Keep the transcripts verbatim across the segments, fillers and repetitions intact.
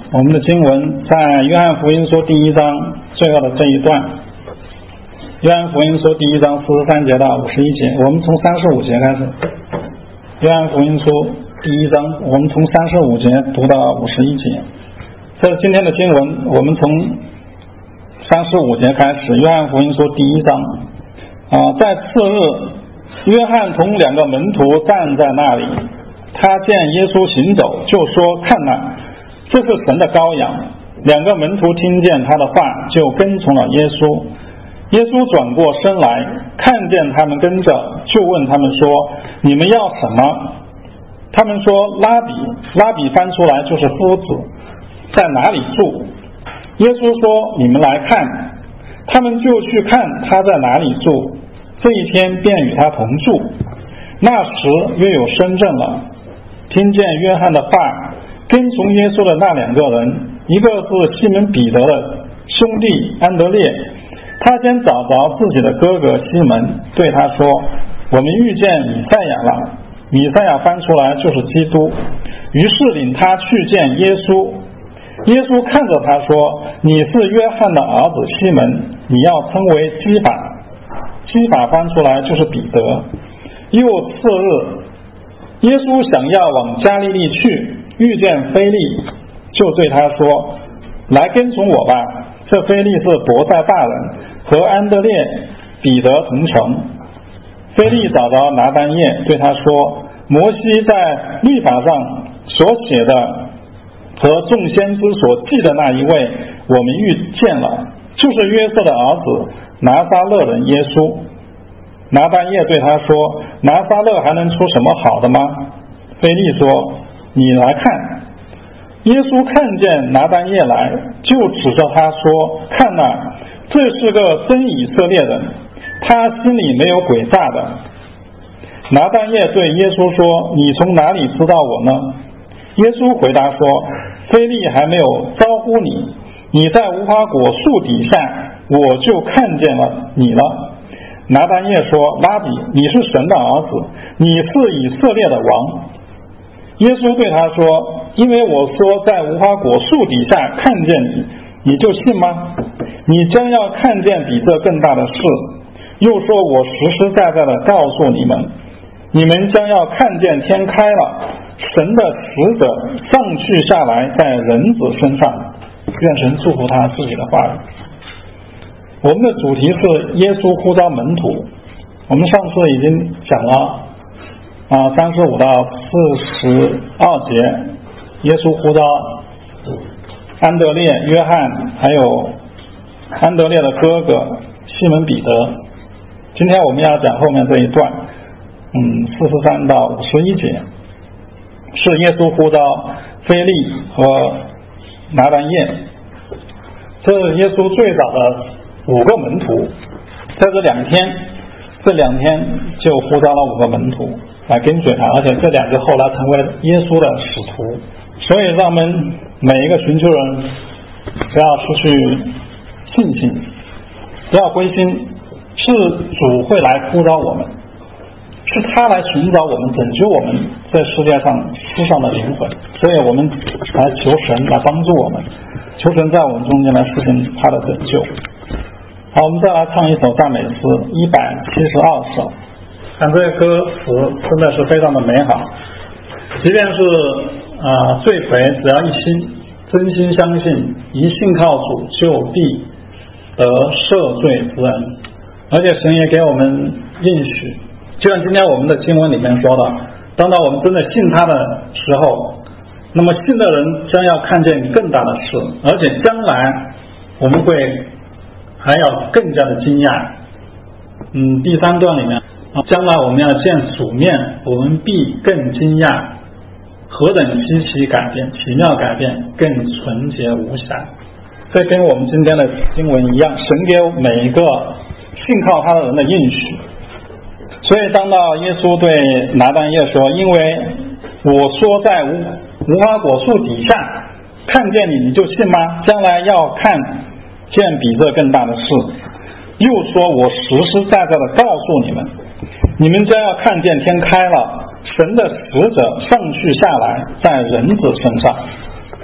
我们的经文在约翰福音书第一章最后的这一段，约翰福音书第一章四十三节到五十一节，我们从三十五节开始。约翰福音书第一章，我们从三十五节读到五十一节。这是今天的经文，我们从三十五节开始。约翰福音书第一章啊，在次日，约翰同两个门徒站在那里，他见耶稣行走，就说：“看哪，这是神的羔羊。”两个门徒听见他的话，就跟从了耶稣。耶稣转过身来，看见他们跟着，就问他们说：“你们要什么？”他们说：“拉比。”拉比翻出来就是夫子，在哪里住？耶稣说：“你们来看。”他们就去看他在哪里住，这一天便与他同住。那时约有深正了，听见约翰的话，跟从耶稣的那两个人，一个是西门彼得的兄弟安德烈，他先找着自己的哥哥西门，对他说：“我们遇见弥赛亚了。”弥赛亚翻出来就是基督。于是领他去见耶稣。耶稣看着他说：“你是约翰的儿子西门，你要称为基法。”基法翻出来就是彼得。又次日，耶稣想要往加利利去，遇见腓利，就对他说：“来跟从我吧。”这腓利是伯赛大人，和安德烈、彼得同城。腓利找着拿单业，对他说：“摩西在律法上所写的和众先知所记的那一位，我们遇见了，就是约瑟的儿子拿撒勒人耶稣。”拿单业对他说：“拿撒勒还能出什么好的吗？”腓利说：“你来看。”耶稣看见拿单业来，就指着他说：“看哪，这是个真以色列人，他心里没有诡诈的。”拿单业对耶稣说：“你从哪里知道我呢？”耶稣回答说：“腓利还没有招呼你，你在无花果树底下，我就看见了你了。”拿单业说：“拉比，你是神的儿子，你是以色列的王。”耶稣对他说：“因为我说在无花果树底下看见你，你就信吗？你将要看见比这更大的事。又说我实实在在的告诉你们，你们将要看见天开了，神的使者上去下来在人子身上。”愿神祝福他自己的话语。我们的主题是耶稣呼召门徒。我们上次已经讲了啊，三十五到四十二节，耶稣呼召安德烈、约翰，还有安德烈的哥哥西门彼得。今天我们要讲后面这一段，嗯，四十三到五十一节，是耶稣呼召腓利和拿单业。这是耶稣最早的五个门徒，在这两天，这两天就呼召了五个门徒来跟随他，而且这两个后来成为耶稣的使徒。所以让我们每一个寻求人不要失去信心，不要灰心，是主会来呼召我们，是他来寻找我们，拯救我们在世界上世上的灵魂。所以我们来求神来帮助我们，求神在我们中间来实行他的拯救。好，我们再来唱一首赞美诗一百七十二首。看这个歌词真的是非常的美好，即便是啊罪魁，只要一心真心相信，一信靠主，就必得赦罪之恩。而且神也给我们应许，就像今天我们的经文里面说的，当到我们真的信他的时候，那么信的人将要看见更大的事，而且将来我们会还要更加的惊讶。嗯，第三段里面，将来我们要见主面，我们必更惊讶，何等稀奇改变，奇妙改变，更纯洁无瑕。这跟我们今天的经文一样，神给每一个信靠他的人的应许。所以当到耶稣对拿单业说：“因为我说在无无花果树底下看见你，你就信吗？将来要看见比这更大的事。”又说：“我实实在在的告诉你们，你们将要看见天开了，神的使者上去下来在人子身上。”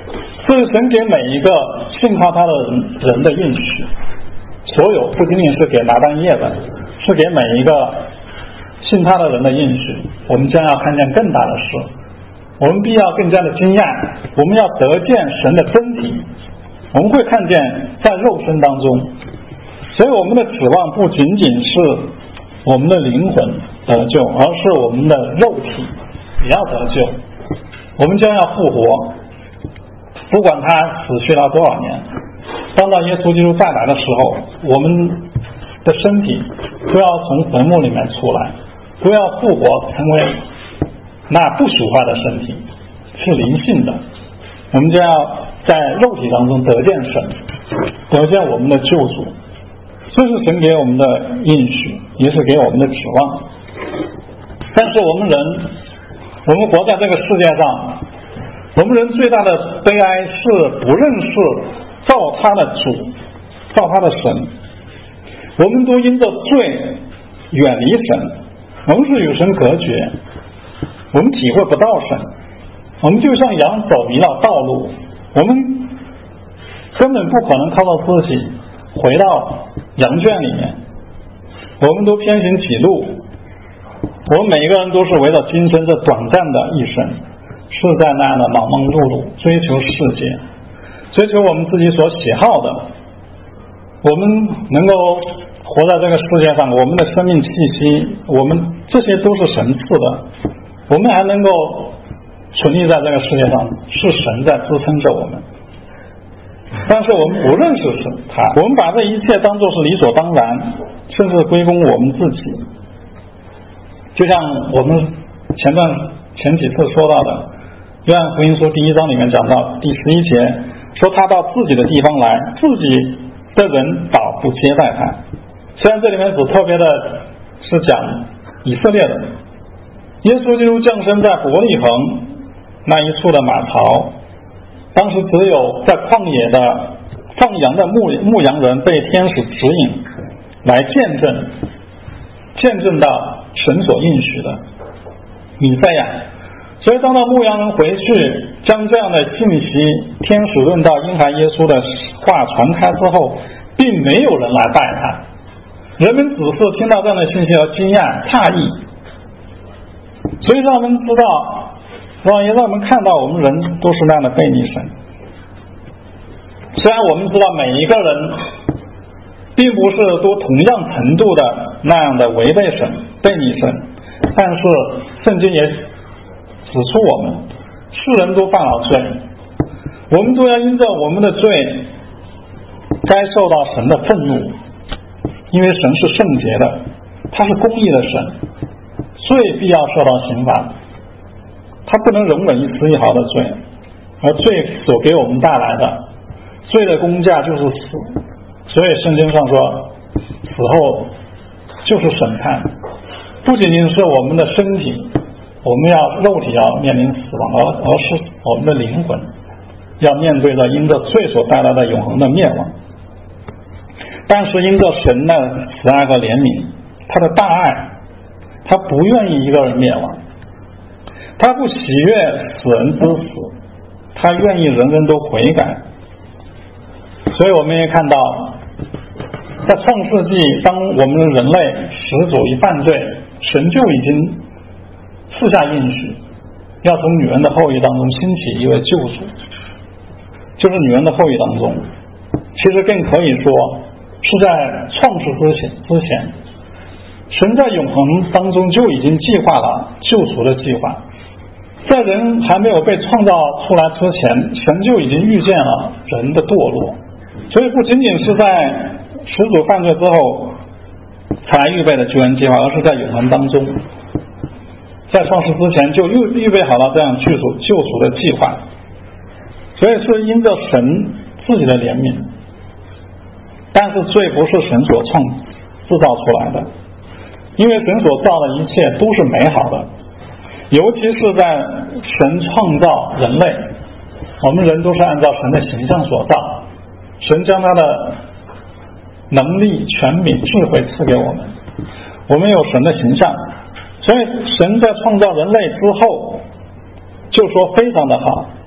这是神给每一个信靠他的人的应许，所有不仅仅是给拿单叶的，是给每一个信他的人的应许。我们将要看见更大的事，我们必要更加的惊讶，我们要得见神的真体，我们会看见在肉身当中。所以我们的指望不仅仅是我们的灵魂得救，而是我们的肉体也要得救。我们将要复活，不管他死去了多少年，当到耶稣基督再来的时候，我们的身体都要从坟墓里面出来，都要复活成为那不朽坏的身体，是灵性的。我们将要在肉体当中得见神，得见我们的救主。这是神给我们的应许，也是给我们的指望。但是我们人，我们活在这个世界上，我们人最大的悲哀是不认识造他的主，造他的神。我们都因着罪远离神，我们是与神隔绝，我们体会不到神，我们就像羊走迷了道路，我们根本不可能靠到自己回到羊圈里面，我们都偏行己路，我们每一个人都是围着今生这短暂的一生，是在那样的忙忙碌碌追求世界，追求我们自己所喜好的。我们能够活在这个世界上，我们的生命气息，我们这些都是神赐的，我们还能够存立在这个世界上，是神在支撑着我们。但是我们不认识神，他我们把这一切当作是理所当然，甚至归功我们自己。就像我们前段前几次说到的约翰福音书第一章里面讲到第十一节，说他到自己的地方来，自己的人倒不接待他。虽然这里面所特别的是讲以色列人，耶稣基督降生在伯利恒那一处的马槽，当时只有在旷野的放羊的牧牧羊人被天使指引来见证见证到神所应许的弥赛亚。所以当到牧羊人回去将这样的信息天使论到婴孩耶稣的话传开之后，并没有人来拜他，人们只是听到这样的信息而惊讶诧异。所以让我们知道，让也让我们看到我们人都是那样的背逆神。虽然我们知道每一个人并不是都同样程度的那样的违背神背逆神，但是圣经也指出我们世人都犯了罪，我们都要因着我们的罪该受到神的愤怒，因为神是圣洁的，他是公义的神，罪必要受到刑罚，他不能容忍一丝一毫的罪，而罪所给我们带来的罪的工价就是死。所以圣经上说死后就是审判，不仅仅是我们的身体，我们要肉体要面临死亡，而而是我们的灵魂要面对着因着罪所带来的永恒的灭亡。但是因着神的慈爱和怜悯，他的大爱，他不愿意一个人灭亡，他不喜悦死人之死，他愿意人人都悔改。所以我们也看到在创世纪，当我们人类始祖一犯罪，神就已经赐下应许，要从女人的后裔当中兴起一位救主，就是女人的后裔当中，其实更可以说是在创世之前之前神在永恒当中就已经计划了救赎的计划，在人还没有被创造出来之前，神就已经预见了人的堕落。所以不仅仅是在始祖犯罪之后才预备的救恩计划，而是在永恒当中，在创世之前就预预备好了这样救赎救赎的计划。所以是因着神自己的怜悯，但是罪不是神所创制造出来的，因为神所造的一切都是美好的，尤其是在神创造人类，我们人都是按照神的形象所造，神将他的能力、权柄、智慧赐给我们，我们有神的形象，所以神在创造人类之后就说非常的好，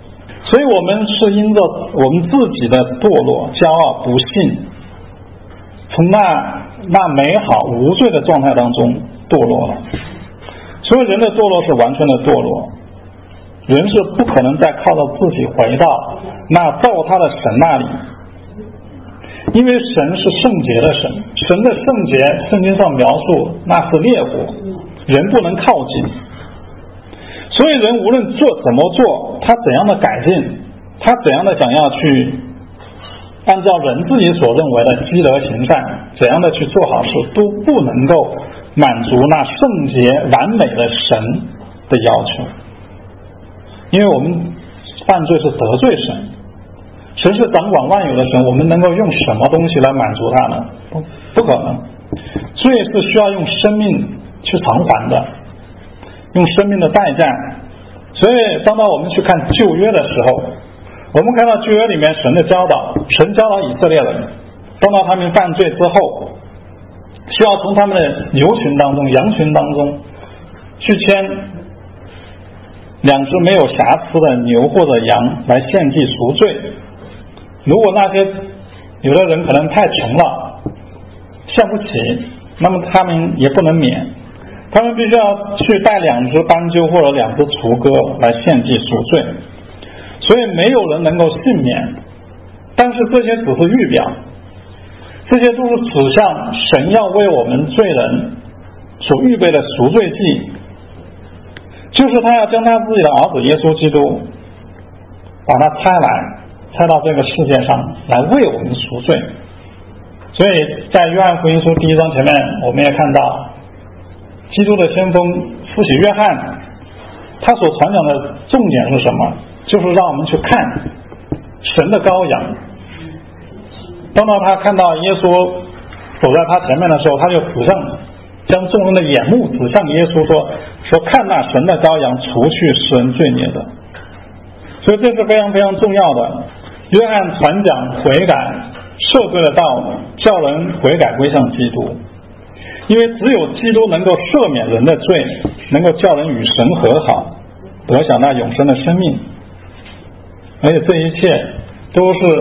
所以我们是因着我们自己的堕落、骄傲、不信，从那那美好无罪的状态当中堕落了。所以人的堕落是完全的堕落，人是不可能再靠着自己回到那造他的神那里，因为神是圣洁的神，神的圣洁圣经上描述那是烈火，人不能靠近。所以人无论做怎么做，他怎样的改进，他怎样的想要去按照人自己所认为的积德行善，怎样的去做好事，都不能够满足那圣洁完美的神的要求。因为我们犯罪是得罪神，神是掌管万有的神，我们能够用什么东西来满足他呢？不不可能。罪是需要用生命去偿还的，用生命的代价。所以当到我们去看旧约的时候，我们看到旧约里面神的教导，神教导以色列人，当到他们犯罪之后，需要从他们的牛群当中、羊群当中去牵两只没有瑕疵的牛或者羊来献祭赎罪。如果那些有的人可能太穷了，献不起，那么他们也不能免，他们必须要去带两只斑鸠或者两只雏鸽来献祭赎罪。所以没有人能够幸免，但是这些只是预表，这些都是指向神要为我们罪人所预备的赎罪祭，就是他要将他自己的儿子耶稣基督把他差来差到这个世界上来为我们赎罪。所以在约翰福音书第一章前面我们也看到，基督的先锋施洗约翰他所传讲的重点是什么？就是让我们去看神的羔羊。当到他看到耶稣走在他前面的时候，他就指向，将众人的眼目指向耶稣说说看那神的羔羊，除去世人罪孽的。所以这是非常非常重要的。约翰传讲悔改赦罪的道，叫人悔改归向基督，因为只有基督能够赦免人的罪，能够叫人与神和好，得享那永生的生命。而且这一切都是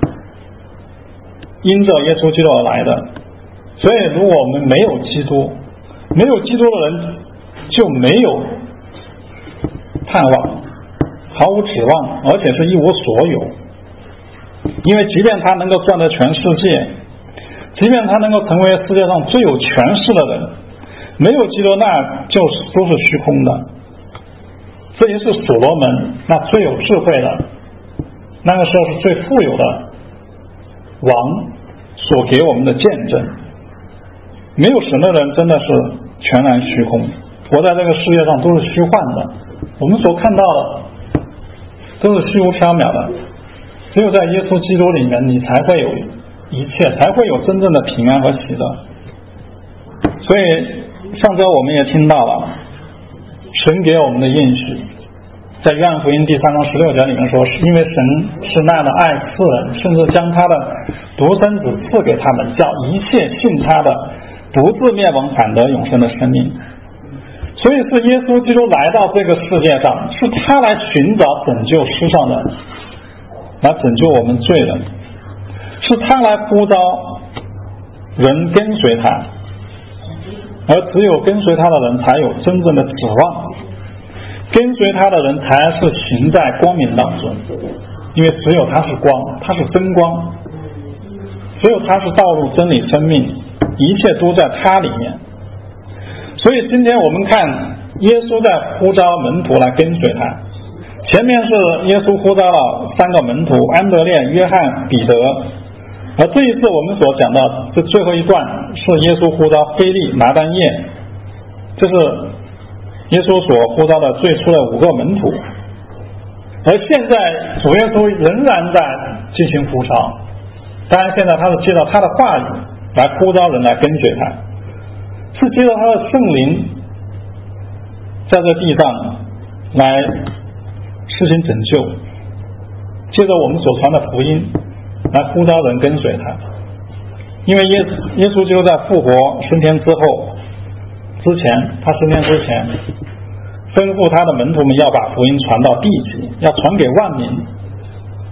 因着耶稣基督而来的。所以如果我们没有基督，没有基督的人就没有盼望，毫无指望，而且是一无所有。因为即便他能够赚得全世界，即便他能够成为世界上最有权势的人，没有基督那就是都是虚空的。这也是所罗门那最有智慧的，那个时候是最富有的王所给我们的见证。没有神的人真的是全然虚空，活在这个世界上都是虚幻的，我们所看到的都是虚无缥缈的。只有在耶稣基督里面，你才会有一切，才会有真正的平安和喜乐。所以上周我们也听到了神给我们的应许，在约翰福音第三章十六节里面说，因为神是那样的爱世人，甚至将他的独生子赐给他们，叫一切信他的不至灭亡，反得永生的生命。所以是耶稣基督来到这个世界上，是他来寻找拯救世上的，来拯救我们罪人，是他来呼召人跟随他，而只有跟随他的人才有真正的指望，跟随他的人才是行在光明当中，因为只有他是光，他是真光，只有他是道路真理生命，一切都在他里面。所以今天我们看耶稣在呼召门徒来跟随他，前面是耶稣呼召了三个门徒，安德烈、约翰、彼得，而这一次我们所讲的这最后一段是耶稣呼召腓利、拿单业，这是耶稣所呼召的最初的五个门徒。而现在主耶稣仍然在进行呼召，当然现在他是借着他的话语来呼召人来跟随他，是借着他的圣灵在这地上来施行拯救，借着我们所传的福音来呼召人跟随他。因为耶耶稣就在复活升天之后之前，他升天之前吩咐他的门徒们要把福音传到地极，要传给万民，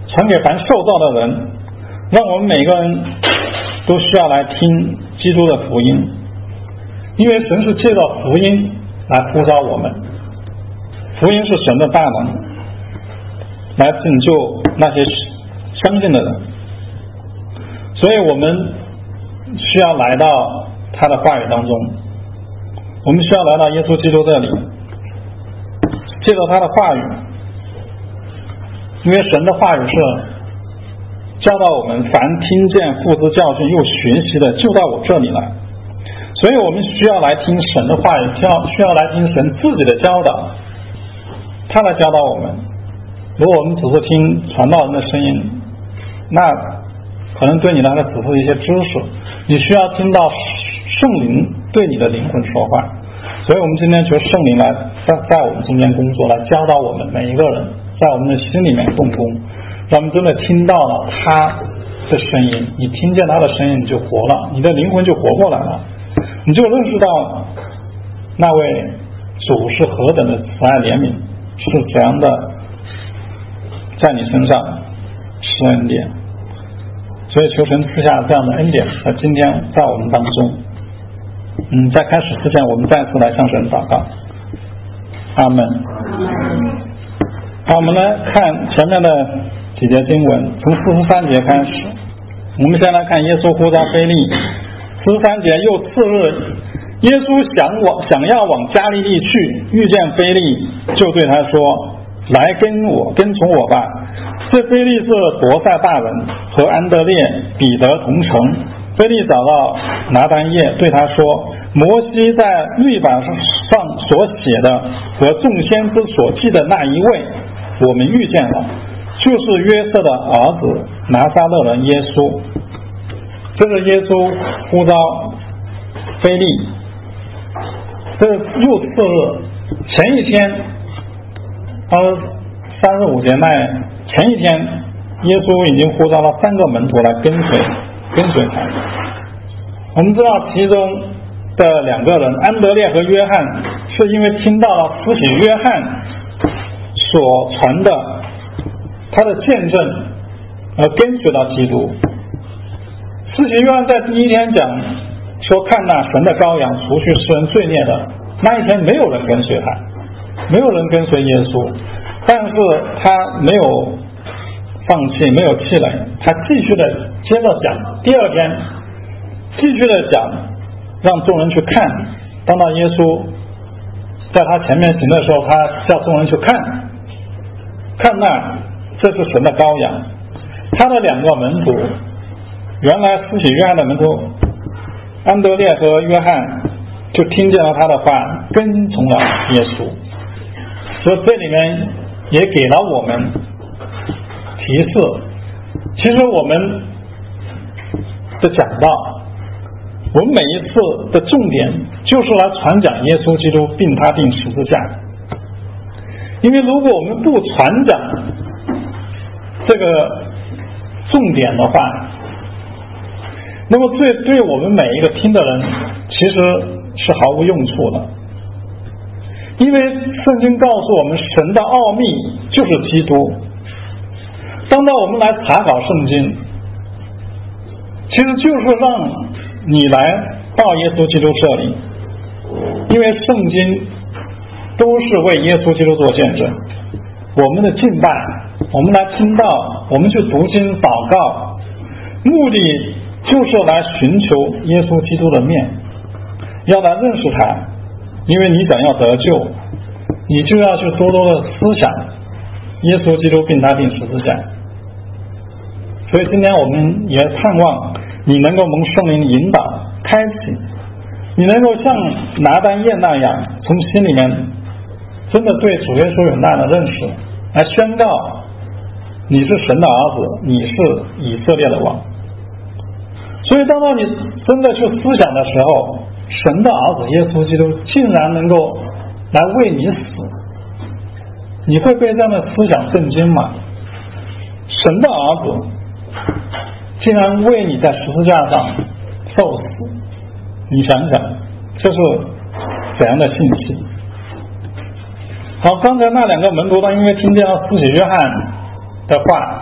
传给凡受造的人，让我们每个人都需要来听基督的福音，因为神是借着福音来呼召我们，福音是神的大能，来拯救那些相信的人，所以我们需要来到他的话语当中，我们需要来到耶稣基督这里，借着他的话语，因为神的话语是教导我们，凡听见父之教训又学习的，就到我这里来。所以我们需要来听神的话语，需要来听神自己的教导，他来教导我们。如果我们只是听传道人的声音，那可能对你来说只是一些知识，你需要听到圣灵对你的灵魂说话。所以我们今天求圣灵来在在我们中间工作，来教导我们每一个人，在我们的心里面动工，让我们真的听到了他的声音，你听见他的声音你就活了，你的灵魂就活过来了，你就认识到那位主是何等的慈爱怜悯，是怎样的在你身上施恩典。所以求神赐下这样的恩典，在今天在我们当中。嗯，在开始之前，我们再次来向神祷告。阿们。好，我们来看前面的几节经文，从四十三节开始。我们先来看耶稣呼召腓利。四十三节，又次日，耶稣想往想要往加利利去，遇见腓利，就对他说：“来跟我，跟从我吧。”这腓利是伯赛大人，和安德烈、彼得同城。腓利找到拿单业，对他说：“摩西在律法上所写的和众先知所记的那一位，我们遇见了，就是约瑟的儿子拿撒勒人耶稣。”这是耶稣呼召腓利。这是又次日，前一天，他三十五节内，前一天耶稣已经呼召了三个门徒来跟随跟随他。我们知道其中的两个人安德烈和约翰，是因为听到了施洗约翰所传的他的见证而跟随到基督。施洗约翰在第一天讲说，看那神的羔羊除去世人罪孽的，那一天没有人跟随他，没有人跟随耶稣，但是他没有放弃，没有气馁，他继续的接着讲。第二天继续的讲，让众人去看。当到耶稣在他前面行的时候，他叫众人去看，看那这是神的羔羊。他的两个门徒，原来施洗约翰的门徒安德烈和约翰，就听见了他的话，跟从了耶稣。所以这里面也给了我们提示，其实我们的讲道，我们每一次的重点就是来传讲耶稣基督并他定十字架。因为如果我们不传讲这个重点的话，那么对对我们每一个听的人其实是毫无用处的。因为圣经告诉我们，神的奥秘就是基督。当到我们来查考圣经，其实就是让你来到耶稣基督这里，因为圣经都是为耶稣基督做见证。我们的敬拜，我们来听到，我们去读经祷告，目的就是来寻求耶稣基督的面，要来认识他。因为你想要得救，你就要去多多的思想耶稣基督并他定十字架。所以今天我们也盼望你能够蒙圣灵引导开启，你能够像拿单业那样，从心里面真的对主耶稣有那样的认识，来宣告你是神的儿子，你是以色列的王。所以当到你真的去思想的时候，神的儿子耶稣基督竟然能够来为你死，你会被这样的思想震惊吗？神的儿子竟然为你在十字架上受死，你想想这是怎样的信息。好，刚才那两个门徒呢，因为听见了施洗约翰的话，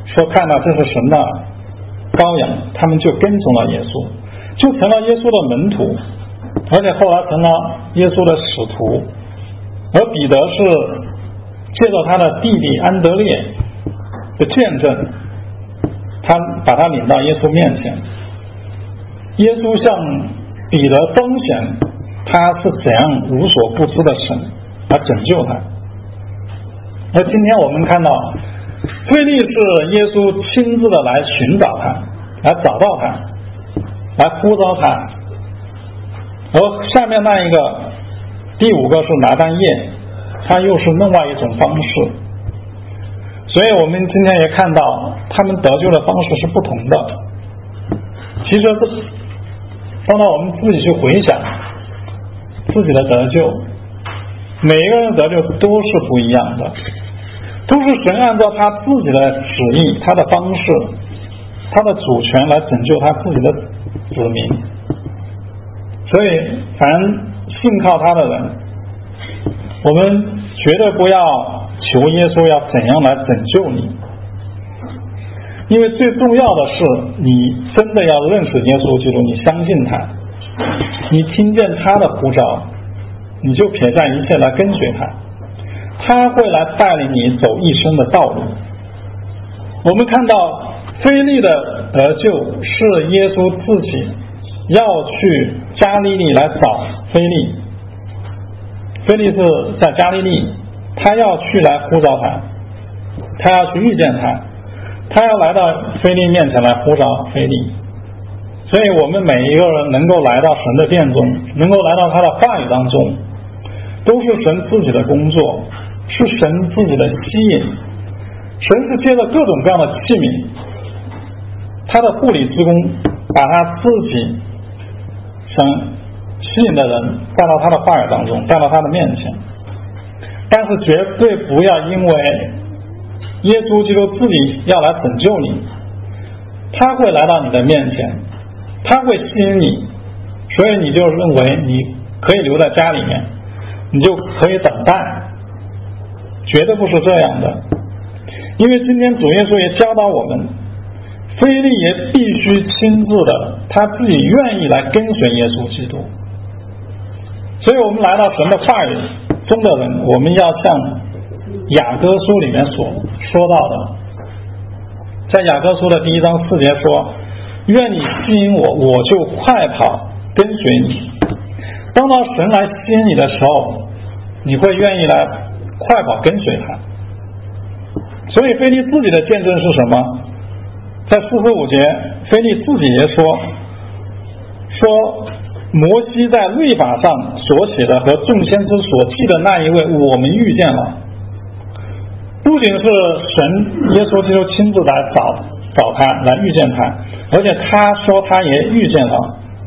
说看到这是神的羔羊，他们就跟从了耶稣，就成了耶稣的门徒，而且后来成了耶稣的使徒。而彼得是借着他的弟弟安德烈的见证，他把他领到耶稣面前，耶稣向彼得彰显他是怎样无所不知的神，来拯救他。而今天我们看到腓利是耶稣亲自的来寻找他，来找到他，来呼召他。而下面那一个第五个是拿但业，他又是另外一种方式。所以我们今天也看到他们得救的方式是不同的。其实当到我们自己去回想自己的得救，每一个人得救都是不一样的，都是神按照他自己的旨意，他的方式，他的主权来拯救他自己的子民。所以凡信靠他的人，我们绝对不要求耶稣要怎样来拯救你，因为最重要的是你真的要认识耶稣基督，你相信他，你听见他的呼召，你就撇下一切来跟随他，他会来带领你走一生的道路。我们看到腓利的得救是耶稣自己要去加利利来找腓利，腓利是在加利利，他要去来呼召他，他要去遇见他，他要来到腓利面前来呼召腓利。所以我们每一个人能够来到神的殿中，能够来到他的话语当中，都是神自己的工作，是神自己的吸引。神是借着各种各样的器皿，他的护理之功，把他自己想吸引的人带到他的话语当中，带到他的面前。但是绝对不要因为耶稣基督自己要来拯救你，他会来到你的面前，他会吸引你，所以你就认为你可以留在家里面，你就可以等待。绝对不是这样的。因为今天主耶稣也教导我们，腓利也必须亲自的，他自己愿意来跟随耶稣基督。所以我们来到神的话语中的人，我们要像雅各书里面所说到的，在雅各书的第一章四节说，愿你吸引我，我就快跑跟随你。当到神来吸引你的时候，你会愿意来快跑跟随他。所以腓利自己的见证是什么？在四十五节，腓利自己也说说摩西在律法上所写的和众先知所记的那一位，我们遇见了。不仅是神耶稣基督亲自来找找他，来遇见他，而且他说他也遇见了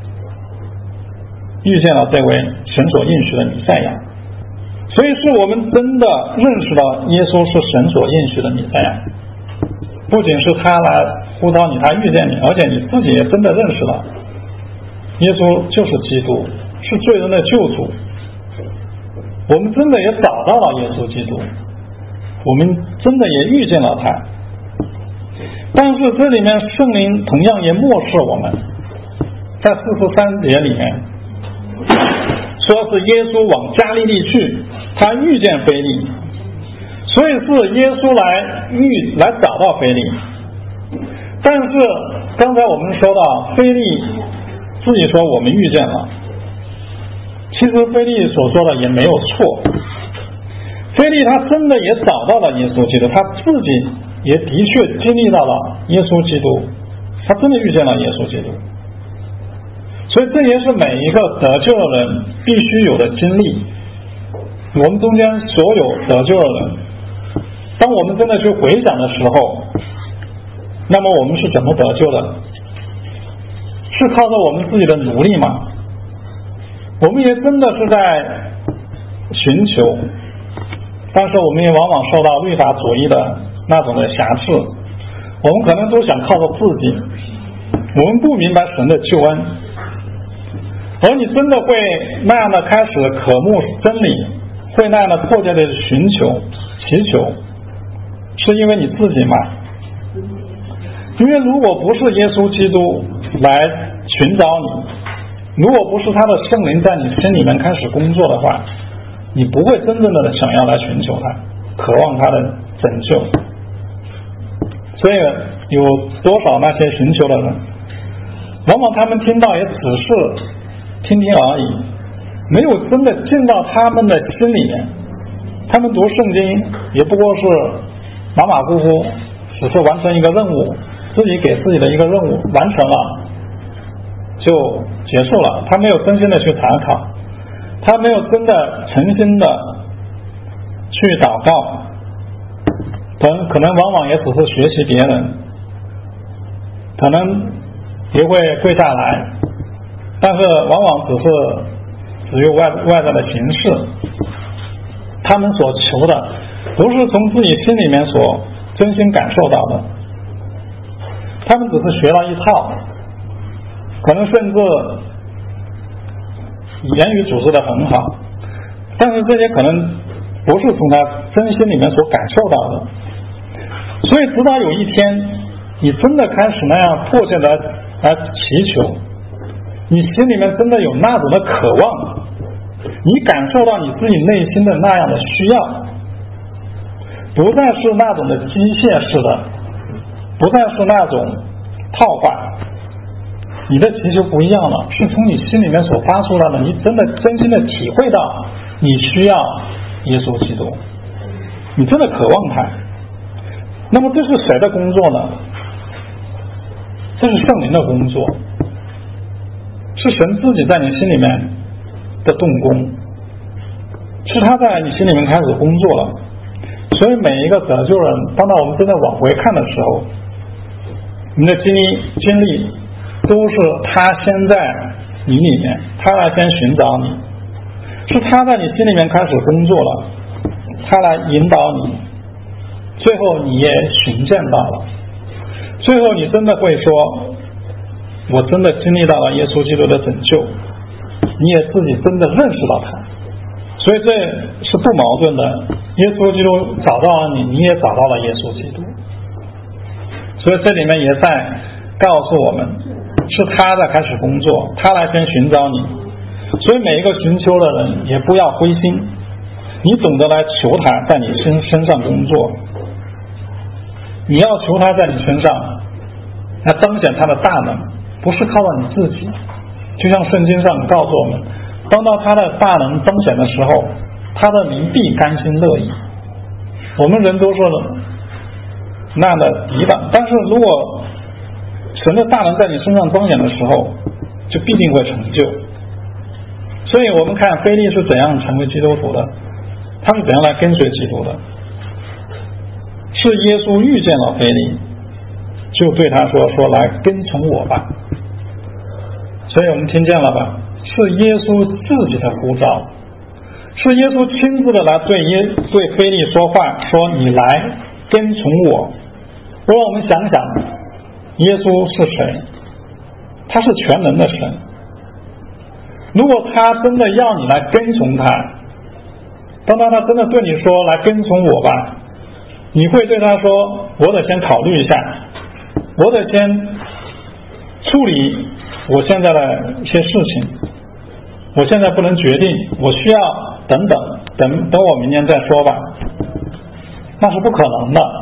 遇见了这位神所应许的弥赛亚。所以是我们真的认识到耶稣是神所应许的弥赛亚，不仅是他来呼召你，他遇见你，而且你自己也真的认识了耶稣就是基督，是罪人的救主。我们真的也找到了耶稣基督，我们真的也遇见了他。但是这里面圣灵同样也漠视我们，在四十三节里面说是耶稣往加利利去，他遇见腓利，所以是耶稣来遇来找到腓利。但是刚才我们说到腓利自己说我们遇见了，其实腓利所说的也没有错。腓利他真的也找到了耶稣基督，他自己也的确经历到了耶稣基督，他真的遇见了耶稣基督。所以这也是每一个得救的人必须有的经历。我们中间所有得救的人，当我们真的去回想的时候，那么我们是怎么得救的？是靠着我们自己的努力吗？我们也真的是在寻求，但是我们也往往受到律法主义的那种的瑕疵，我们可能都想靠着自己，我们不明白神的救恩。而你真的会那样的开始渴慕真理，会那样的迫切的寻求祈求，是因为你自己吗？ 因为如果不是耶稣基督来寻找你，如果不是他的圣灵在你心里面开始工作的话，你不会真正的想要来寻求他，渴望他的拯救。所以有多少那些寻求的人，往往他们听到也只是听听而已，没有真的进到他们的心里面。他们读圣经也不过是马马虎虎，只是完成一个任务，自己给自己的一个任务完成了就结束了，他没有真心的去查考，他没有真的诚心的去祷告，可可能往往也只是学习别人，可能也会跪下来，但是往往只是只有外外在的形式。他们所求的不是从自己心里面所真心感受到的，他们只是学了一套，可能甚至言语组织的很好，但是这些可能不是从他真心里面所感受到的。所以直到有一天你真的开始那样迫切的来祈求，你心里面真的有那种的渴望，你感受到你自己内心的那样的需要，不再是那种的机械式的，不再是那种套话，你的祈求不一样了，是从你心里面所发出来的，你真的真心的体会到你需要耶稣基督，你真的渴望他。那么这是谁的工作呢？这是圣灵的工作，是神自己在你心里面的动工，是他在你心里面开始工作了。所以每一个得救人，当到我们真的往回看的时候，你的经历经历都是他先在你里面，他来先寻找你，是他在你心里面开始工作了，他来引导你，最后你也寻见到了，最后你真的会说，我真的经历到了耶稣基督的拯救，你也自己真的认识到他。所以这是不矛盾的，耶稣基督找到了你，你也找到了耶稣基督。所以这里面也在告诉我们，是他在开始工作，他来先寻找你。所以每一个寻求的人也不要灰心，你懂得来求他在你身身上工作，你要求他在你身上来彰显他的大能，不是靠着你自己。就像圣经上告诉我们，当到他的大能彰显的时候，他的民必甘心乐意。我们人都是那样的抵挡，但是如果神的大能在你身上彰显的时候，就必定会成就。所以我们看腓利是怎样成为基督徒的，他是怎样来跟随基督的。是耶稣遇见了腓利，就对他说说来跟从我吧。所以我们听见了吧，是耶稣自己的呼召，是耶稣亲自的来对耶对腓利说话，说你来跟从我。让我们想想，耶稣是谁？他是全能的神。如果他真的要你来跟从他，当他真的对你说来跟从我吧，你会对他说，我得先考虑一下，我得先处理我现在的一些事情，我现在不能决定，我需要等等等等我明年再说吧，那是不可能的。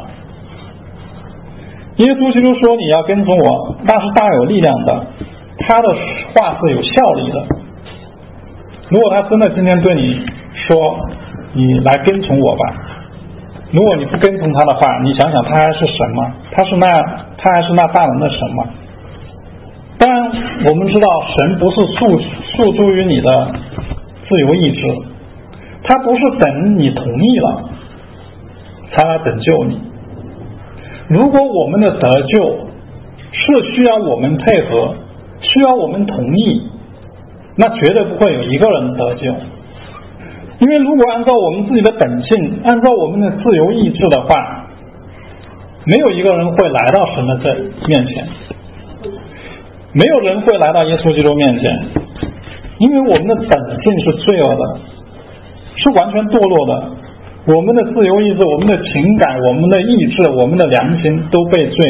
耶稣基督说你要跟从我，那是大有力量的，他的话是有效力的。如果他真的今天对你说你来跟从我吧，如果你不跟从他的话，你想想他还是什么？他是那他还是那大能的神吗？当然我们知道神不是诉诉诸于你的自由意志，他不是等你同意了才来拯救你。如果我们的得救是需要我们配合，需要我们同意，那绝对不会有一个人得救。因为如果按照我们自己的本性，按照我们的自由意志的话，没有一个人会来到神的这面前，没有人会来到耶稣基督面前，因为我们的本性是罪恶的，是完全堕落的，我们的自由意志，我们的情感，我们的意志，我们的良心都被罪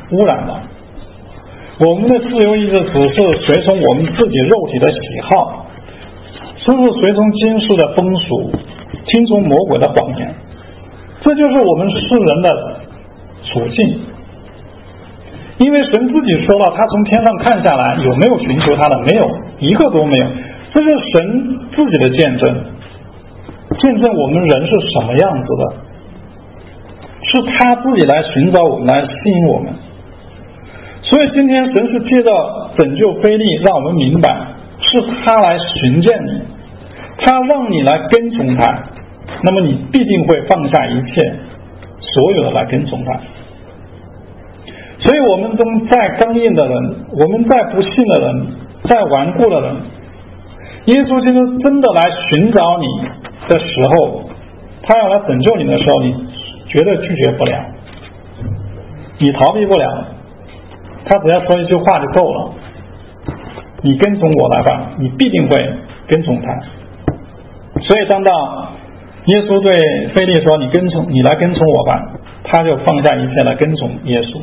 污染了。我们的自由意志只是随从我们自己肉体的喜好，只是随从今世的风俗，听从魔鬼的谎言，这就是我们世人的处境。因为神自己说了，他从天上看下来，有没有寻求他的？没有，一个都没有。这是神自己的见证，见证我们人是什么样子的，是他自己来寻找我们，来吸引我们。所以今天神是借着拯救非利，让我们明白是他来寻见你，他让你来跟从他，那么你必定会放下一切，所有的来跟从他。所以我们中再刚硬的人，我们再不信的人，再顽固的人，耶稣基督真的来寻找你的时候，他要来拯救你的时候，你绝对拒绝不了，你逃避不了，他只要说一句话就够了，你跟从我来吧，你必定会跟从他。所以当到耶稣对腓利说，你跟从你来跟从我吧，他就放下一切来跟从耶稣。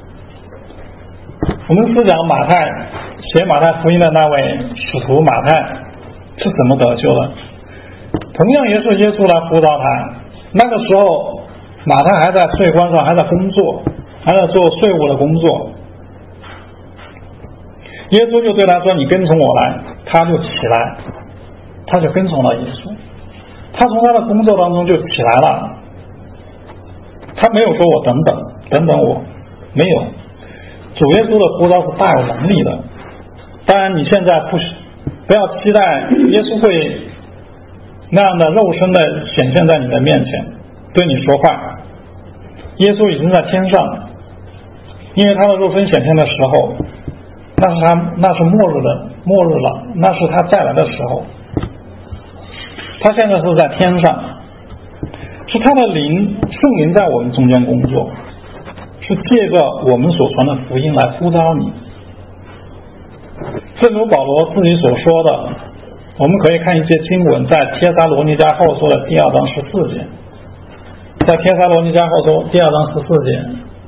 我们思想马太写马太福音的那位使徒马太是怎么得救的？同样也是耶稣来呼召他，那个时候马太还在税关上，还在工作，还在做税务的工作。耶稣就对他说，你跟从我来，他就起来，他就跟从了耶稣。他从他的工作当中就起来了，他没有说我等等等等我，没有。主耶稣的呼召是大有能力的。当然你现在不不要期待耶稣会那样的肉身的显现在你的面前对你说话，耶稣已经在天上，因为他的肉身显现的时候，那是他那是末日的末日了，那是他再来的时候。他现在是在天上，是他的灵圣灵在我们中间工作，是借着我们所传的福音来呼召你。正如保罗自己所说的，我们可以看一些经文，在帖撒罗尼迦后书的第二章十四节，在帖撒罗尼迦后书第二章十四节，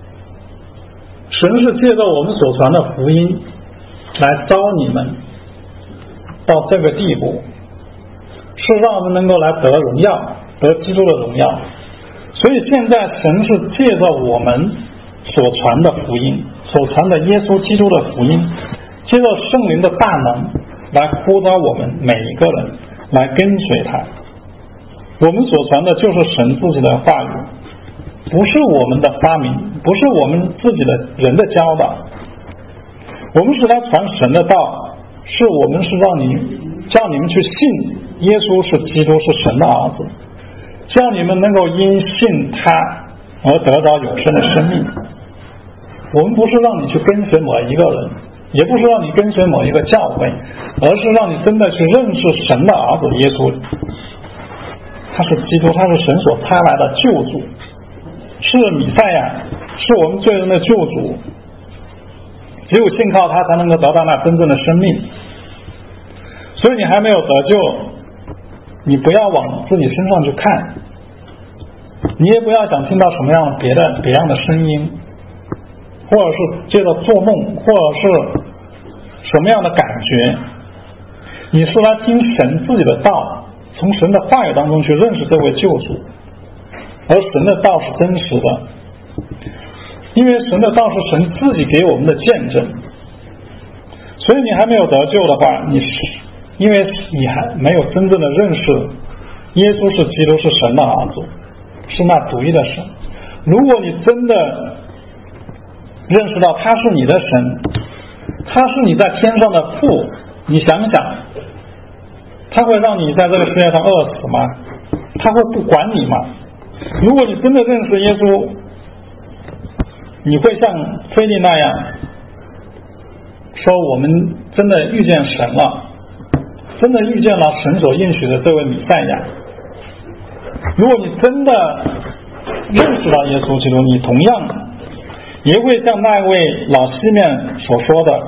神是借着我们所传的福音来召你们到这个地步，是让我们能够来得荣耀，得基督的荣耀。所以现在神是借着我们所传的福音，所传的耶稣基督的福音，借着圣灵的大能来呼召我们每一个人来跟随他。我们所传的就是神自己的话语，不是我们的发明，不是我们自己的人的教导。我们是来传神的道，是我们是让你叫你们去信耶稣是基督，是神的儿子，叫你们能够因信他而得到永生的生命。我们不是让你去跟随某一个人，也不是让你跟随某一个教会，而是让你真的去认识神的儿子耶稣，他是基督，他是神所差来的救主，是弥赛亚，是我们罪人的救主。只有信靠他才能够得到那真正的生命。所以你还没有得救，你不要往自己身上去看，你也不要想听到什么样别的别样的声音，或者是借着做梦，或者是什么样的感觉。你是来听神自己的道，从神的话语当中去认识这位救主，而神的道是真实的，因为神的道是神自己给我们的见证。所以你还没有得救的话，你是因为你还没有真正的认识耶稣是基督，是神的儿子，是那独一的神。如果你真的认识到他是你的神，他是你在天上的父，你想想，他会让你在这个世界上饿死吗？他会不管你吗？如果你真的认识耶稣，你会像腓利那样说，我们真的遇见神了，真的遇见了神所应许的这位弥赛亚。如果你真的认识到耶稣基督，你同样也会像那位老西面所说的。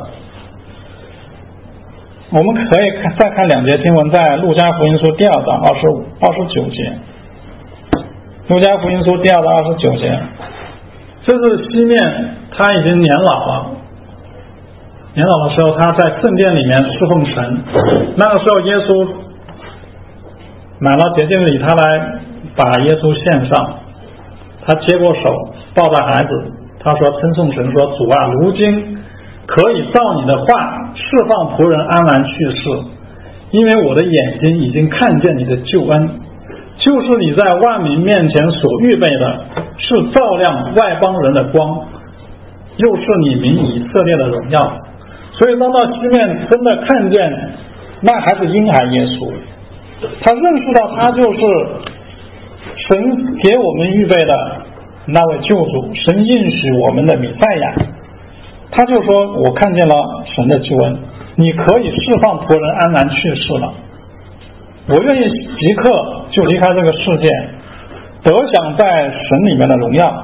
我们可以看再看两节经文，在路加福音书第二章二十五、二十九节。路加福音书第二章二十九节， 这是西面他已经年老了，年老的时候他在圣殿里面侍奉神，那个时候耶稣买了洁净礼，他来把耶稣献上，他接过手抱着孩子，他说称颂神说，主啊，如今可以照你的话释放仆人安然去世，因为我的眼睛已经看见你的救恩，就是你在万民面前所预备的，是照亮外邦人的光，又是你民以色列的荣耀。所以当到西面真的看见那还是婴孩耶稣，他认识到他就是神给我们预备的那位救主，神应许我们的弥赛亚，他就说我看见了神的救恩，你可以释放仆人安然去世了，我愿意即刻就离开这个世界，得享在神里面的荣耀。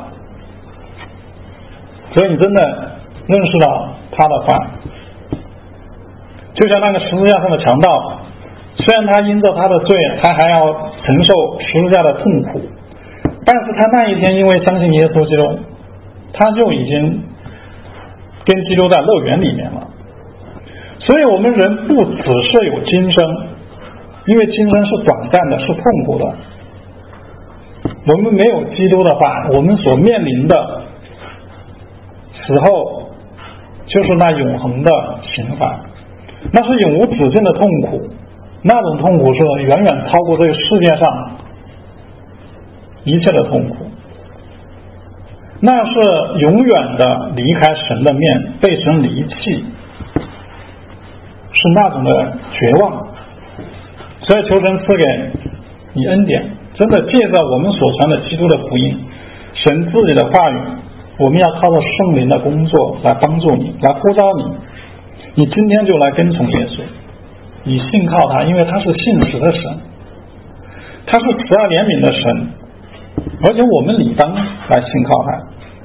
所以你真的认识到他的话，就像那个十字架上的强盗，虽然他因着他的罪他还要承受十字架的痛苦，但是他那一天因为相信耶稣基督，他就已经跟基督在乐园里面了。所以我们人不只是有今生，因为今生是短暂的，是痛苦的，我们没有基督的话，我们所面临的时候就是那永恒的刑罚，那是永无止境的痛苦，那种痛苦是远远超过这个世界上一切的痛苦，那是永远的离开神的面，被神离弃，是那种的绝望。所以求神赐给你恩典，真的借着我们所传的基督的福音，神自己的话语，我们要靠着圣灵的工作来帮助你，来呼召你，你今天就来跟从耶稣，你信靠他，因为他是信实的神，他是慈爱怜悯的神，而且我们理当来信靠他。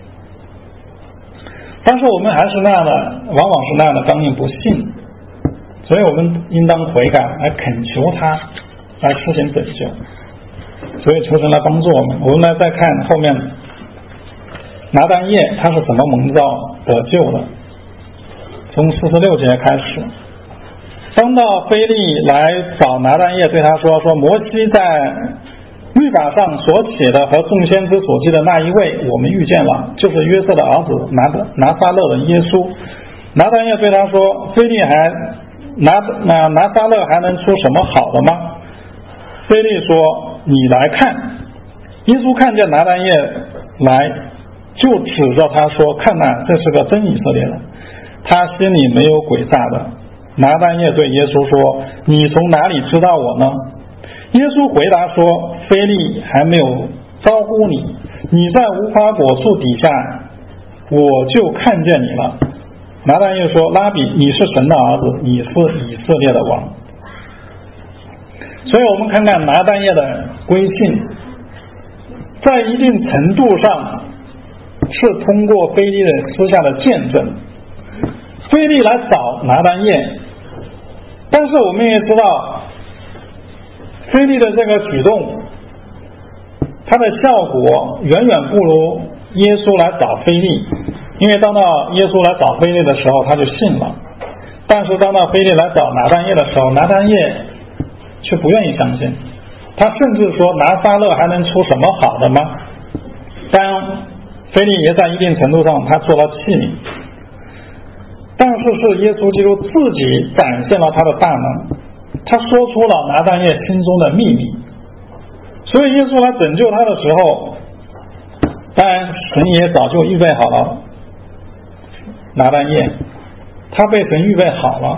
但是我们还是那样的，往往是那样的刚硬不信，所以我们应当悔改，来恳求他来施行拯救。所以求神来帮助我们。我们来再看后面拿但业他是怎么蒙召得救的，从四十六节开始。当到腓利来找拿但业，对他说说摩西在律法上所写的和众先知所记的那一位我们遇见了，就是约瑟的儿子拿拿撒勒人耶稣。拿但业对他说，腓利还拿拿拿撒勒还能出什么好的吗？腓利说，你来看。耶稣看见拿但业来，就指着他说，看哪，这是个真以色列人，他心里没有诡诈的。拿但业对耶稣说，你从哪里知道我呢？耶稣回答说，腓利还没有招呼你，你在无花果树底下，我就看见你了。拿但业说，拉比，你是神的儿子，你是以色列的王。所以我们看看拿但业的归信，在一定程度上是通过腓利的私下的见证。腓利来找拿但业，但是我们也知道腓利的这个举动，它的效果远远不如耶稣来找腓利，因为当到耶稣来找腓利的时候他就信了，但是当到腓利来找拿但业的时候，拿但业却不愿意相信，他甚至说，拿撒勒还能出什么好的吗？当腓利也在一定程度上他做了器皿，但是是耶稣基督自己展现了他的大能，他说出了拿但业心中的秘密。所以耶稣来拯救他的时候，当然神也早就预备好了拿但业，他被神预备好了，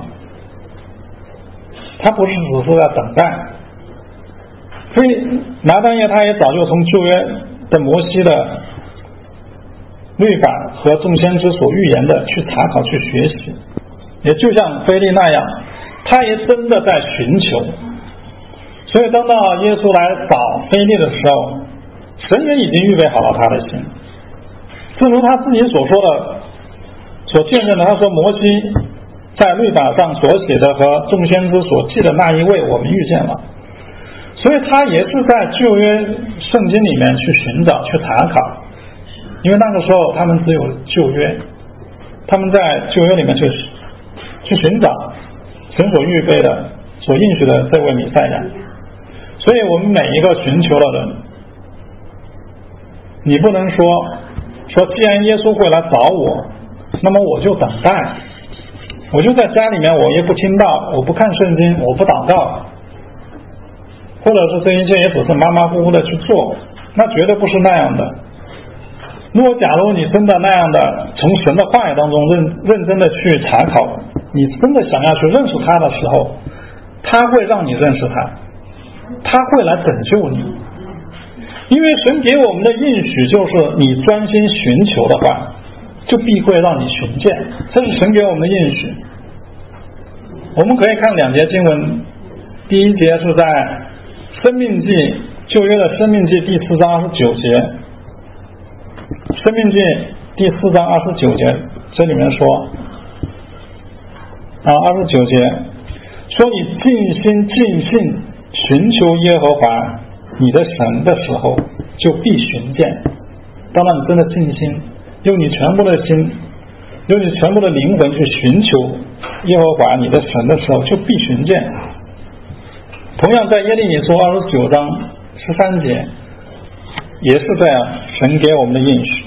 他不是只是在等待。所以拿但业他也早就从旧约的摩西的律法和众先知所预言的去查考去学习，也就像腓利那样，他也真的在寻求。所以当到耶稣来找腓利的时候，神也已经预备好了他的心，正如他自己所说的所见证的，他说摩西在律法上所写的和众先知所记的那一位我们遇见了。所以他也是在旧约圣经里面去寻找去查考， 因为那个时候他们只有旧约，他们在旧约里面去去寻找神所预备的所应许的这位弥赛亚。所以我们每一个寻求的人，你不能说说既然耶稣会来找我，那么我就等待，我就在家里面，我也不听道，我不看圣经，我不祷告，或者是这一切也只是马马虎虎的去做，那绝对不是那样的。如果假如你真的那样的从神的话语当中认认真的去查考，你真的想要去认识他的时候，他会让你认识他，他会来拯救你。因为神给我们的应许就是你专心寻求的话，就必会让你寻见，这是神给我们的应许。我们可以看两节经文，第一节是在申命记，旧约的申命记第四章二十九节，申命记第四章二十九节，这里面说啊，二十九节说你尽心尽性寻求耶和华你的神的时候，就必寻见。当然你真的尽心，用你全部的心，用你全部的灵魂去寻求耶和华你的神的时候，就必寻见。同样在耶利米书二十九章十三节也是这样，神给我们的应许。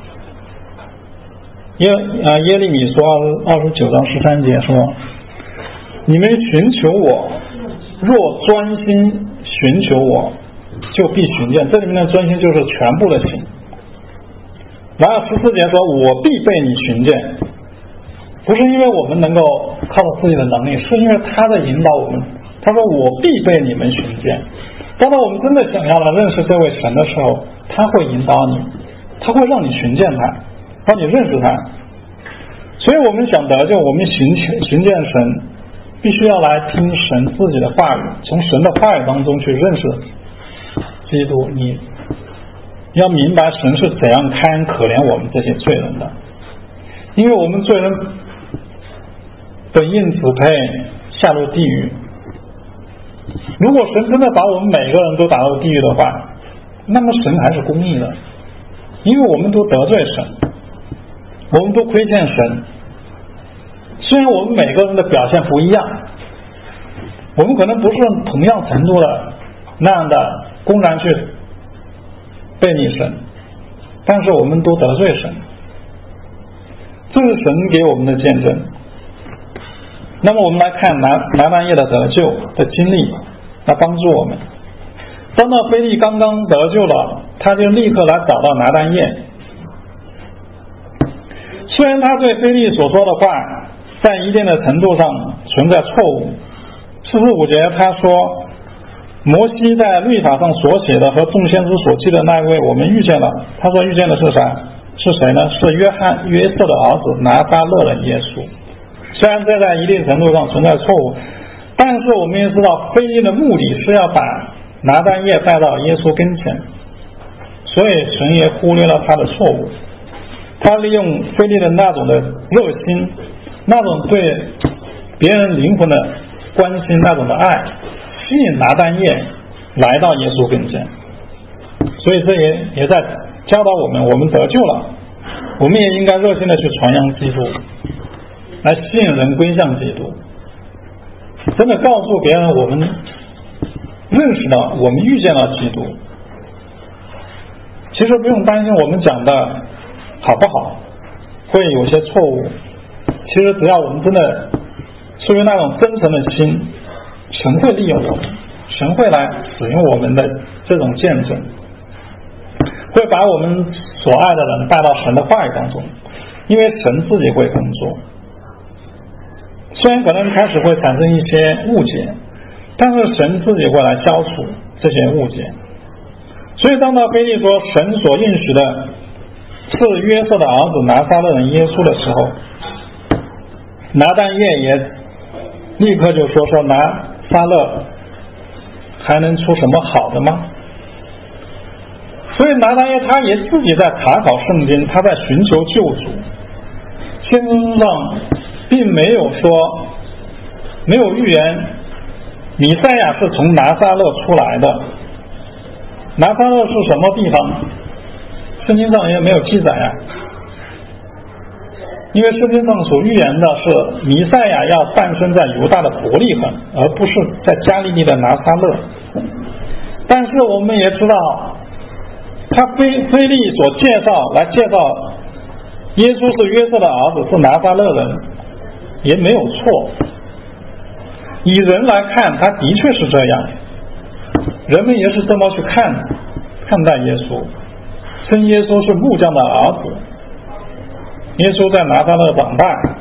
耶啊耶利米书二十九章十三节说，你们寻求我，若专心寻求我，就必寻见。这里面的专心就是全部的心。然后十四节说，我必被你寻见，不是因为我们能够靠自己的能力，是因为他在引导我们。他说我必被你们寻见。当然我们真的想要来认识这位神的时候，他会引导你，他会让你寻见他，让你认识他。所以我们想得救，我们寻寻见神，必须要来听神自己的话语，从神的话语当中去认识基督。你要明白神是怎样看可怜我们这些罪人的，因为我们罪人本应只配下入地狱。如果神真的把我们每个人都打入地狱的话，那么神还是公义的，因为我们都得罪神，我们都亏欠神。虽然我们每个人的表现不一样，我们可能不是同样程度的那样的公然去背逆神，但是我们都得罪神，这是神给我们的见证。那么我们来看拿拿单业的得救的经历，来帮助我们。当到腓力刚刚得救了，他就立刻来找到拿单业。虽然他对腓力所说的话在一定的程度上存在错误，四十五节他说，摩西在律法上所写的和众先知所记的那一位我们遇见了。他说遇见的是啥？是谁呢？是约翰约瑟的儿子拿撒勒人耶稣。虽然这在一定程度上存在错误，但是我们也知道腓力的目的是要把拿单业带到耶稣跟前，所以神也忽略了他的错误。他利用腓力的那种的热心，那种对别人灵魂的关心，那种的爱，吸引拿单业来到耶稣跟前。所以这也也在教导我们，我们得救了，我们也应该热心的去传扬基督，来吸引人归向基督，真的告诉别人我们认识到，我们遇见了基督。其实不用担心我们讲的好不好，会有些错误。其实只要我们真的出于那种真诚的心，神会利用我们，神会来使用我们的这种见证，会把我们所爱的人带到神的话语当中，因为神自己会工作。虽然可能开始会产生一些误解，但是神自己会来消除这些误解。所以当到腓力说神所应许的是约瑟的儿子拿撒勒人耶稣的时候，拿但业也立刻就说说拿撒勒还能出什么好的吗？所以拿但业他也自己在查考圣经，他在寻求救主。圣经上并没有说，没有预言弥赛亚是从拿撒勒出来的。拿撒勒是什么地方？ 圣经上也没有记载呀。因为圣经上所预言的是弥赛亚要诞生在犹大的伯利恒，而不是在加利利的拿撒勒。但是我们也知道，他非非利所介绍来介绍耶稣是约瑟的儿子，是拿撒勒人，也没有错。以人来看，他的确是这样，人们也是这么去看看待耶稣，称耶稣是木匠的儿子。耶稣在拿撒勒长大，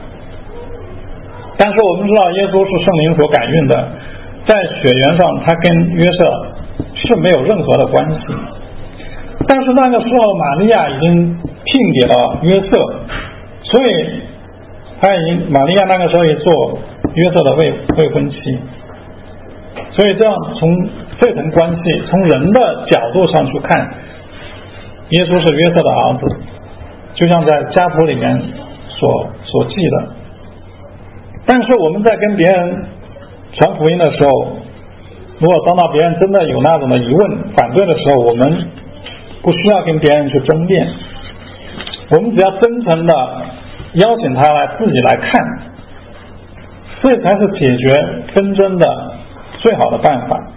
但是我们知道耶稣是圣灵所感孕的，在血缘上他跟约瑟是没有任何的关系。但是那个时候玛利亚已经聘给了约瑟，所以他已经玛利亚那个时候也做约瑟的未未婚妻，所以这样从这层关系，从人的角度上去看，耶稣是约瑟的儿子，就像在家谱里面所所记的。但是我们在跟别人传福音的时候，如果当到别人真的有那种的疑问反对的时候，我们不需要跟别人去争辩，我们只要真诚的邀请他来自己来看，这才是解决纷争的最好的办法，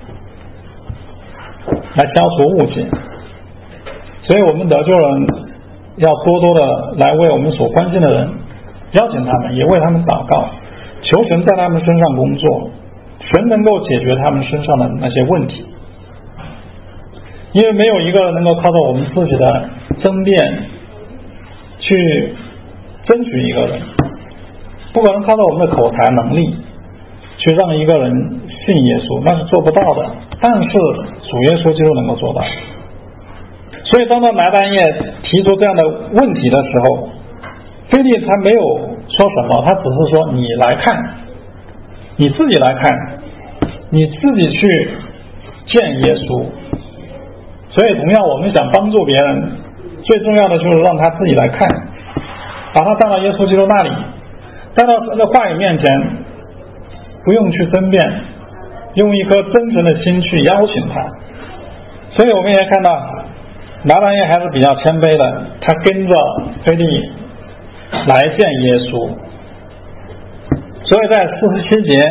来消除误解。所以我们得救人要多多的来为我们所关心的人邀请他们，也为他们祷告，求神在他们身上工作，神能够解决他们身上的那些问题。因为没有一个人能够靠着我们自己的争辩去争取一个人，不可能靠着我们的口才能力去让一个人信耶稣，那是做不到的。但是主耶稣基督能够做到。所以当到拿但业提出这样的问题的时候，腓利他没有说什么，他只是说你来看，你自己来看，你自己去见耶稣。所以同样我们想帮助别人，最重要的就是让他自己来看，把他带到耶稣基督那里，带到神的话语面前，不用去争辩，用一颗真诚的心去邀请他。所以我们也看到拿但业还是比较谦卑的，他跟着腓利来见耶稣。所以在四十七节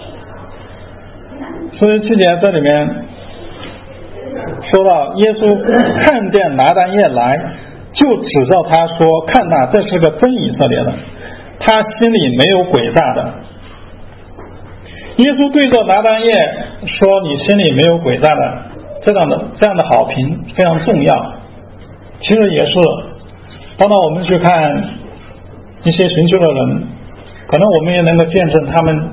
四十七节这里面说到，耶稣看见拿但业来，就指着他说，看哪，这是个真以色列人，他心里没有诡诈的。耶稣对着拿但业说，你心里没有诡诈的，这样的这样的好评非常重要。其实也是当到我们去看一些寻求的人，可能我们也能够见证他们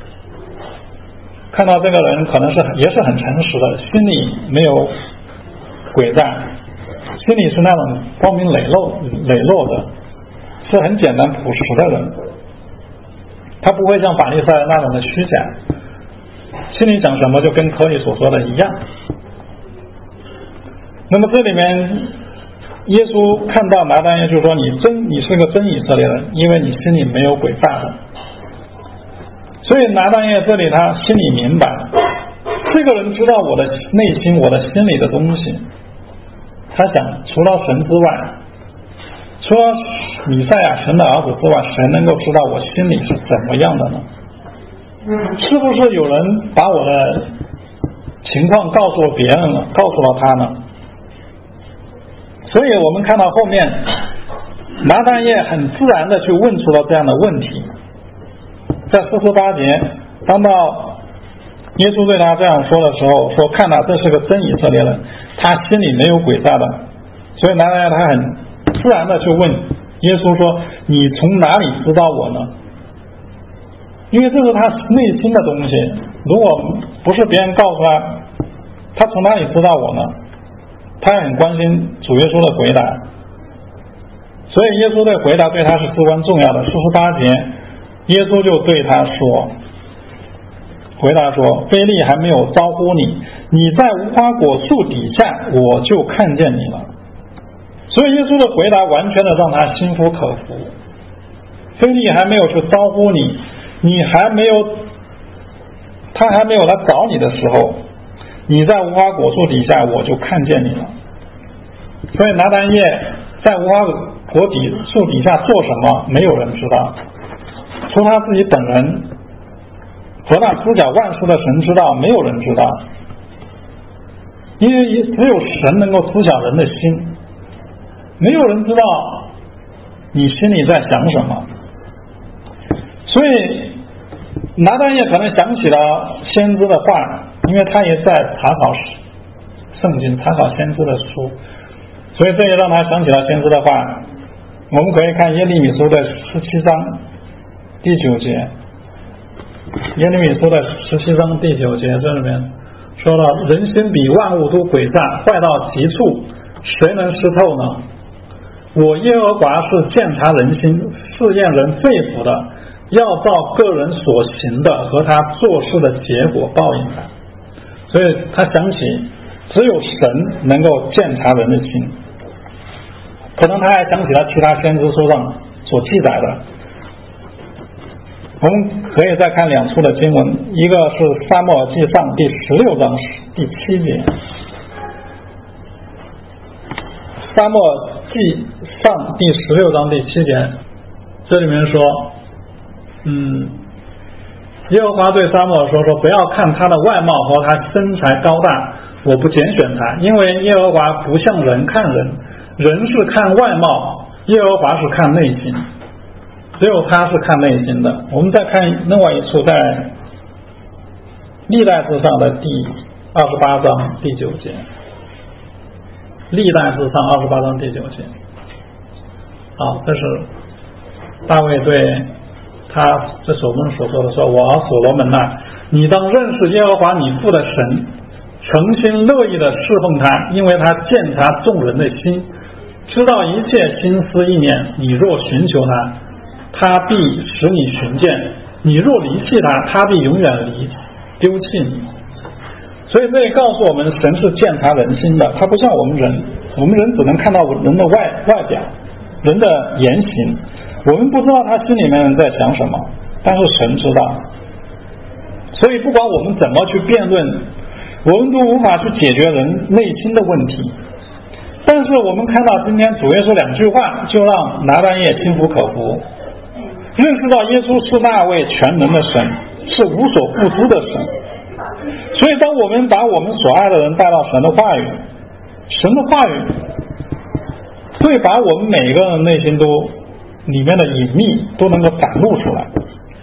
看到这个人可能是也是很诚实的，心里没有诡诈，心里是那种光明磊落磊落的，是很简单朴实的人，他不会像法利赛人那种的虚假，心里想什么就跟可以所说的一样。那么这里面耶稣看到拿但业就说，你真你是个真以色列人，因为你心里没有诡诈的。所以拿但业这里他心里明白，这个人知道我的内心，我的心里的东西。他想，除了神之外，除了弥赛亚神的儿子之外，谁能够知道我心里是怎么样的呢？是不是有人把我的情况告诉了别人了，告诉了他呢？所以我们看到后面拿但业很自然的去问出了这样的问题。在四十八节，当到耶稣对他这样说的时候，说看哪，这是个真以色列人，他心里没有诡诈的。所以拿但业他很自然的去问耶稣说，你从哪里知道我呢？因为这是他内心的东西，如果不是别人告诉他，他从哪里知道我呢？他也很关心主耶稣的回答，所以耶稣的回答对他是至关重要的。四十八节耶稣就对他说，回答说，腓利还没有招呼你，你在无花果树底下，我就看见你了。所以耶稣的回答完全的让他心服口服。腓利还没有去招呼你，你还没有他还没有来找你的时候，你在无花果树底下，我就看见你了。 所以拿单业在无花果底树底下做什么，没有人知道，除他自己本人和那知晓万事的神知道，没有人知道。因为只有神能够知晓人的心，没有人知道你心里在想什么。所以拿单业可能想起了先知的话，因为他也在查考圣经，查考先知的书，所以这也让他想起了先知的话。我们可以看耶利米书的十七章第九节，耶利米书的十七章第九节，这里面说了，人心比万物都诡诈，坏到极处，谁能识透呢？我耶和华是鉴察人心，试验人肺腑的，要照个人所行的和他做事的结果报应他。所以他想起只有神能够鉴察人的心，可能他还想起了其他先知书上所记载的。我们可以再看两处的经文，一个是撒母耳记上第十六章第七节，撒母耳记上第十六章第七节，这里面说，嗯，耶和华对撒母耳说说，不要看他的外貌和他身材高大，我不拣选他，因为耶和华不像人看人，人是看外貌，耶和华是看内心。只有他是看内心的。我们再看另外一处，在历代志上的第二十八章第九节，历代志上二十八章第九节。好，这是大卫对他这所蒙所说的说，我儿所罗门啊，你当认识耶和华你父的神，诚心乐意的侍奉他，因为他鉴察众人的心，知道一切心思意念，你若寻求他，他必使你寻见，你若离弃他，他必永远离丢弃你。所以这也告诉我们，神是鉴察人心的，他不像我们人，我们人只能看到人的外外表，人的言行，我们不知道他心里面在想什么，但是神知道。所以不管我们怎么去辩论，我们都无法去解决人内心的问题。但是我们看到今天主耶稣两句话，就让拿单业心服口服，认识到耶稣是那位全能的神，是无所不知的神。所以当我们把我们所爱的人带到神的话语，神的话语会把我们每一个人内心都里面的隐秘都能够展露出来。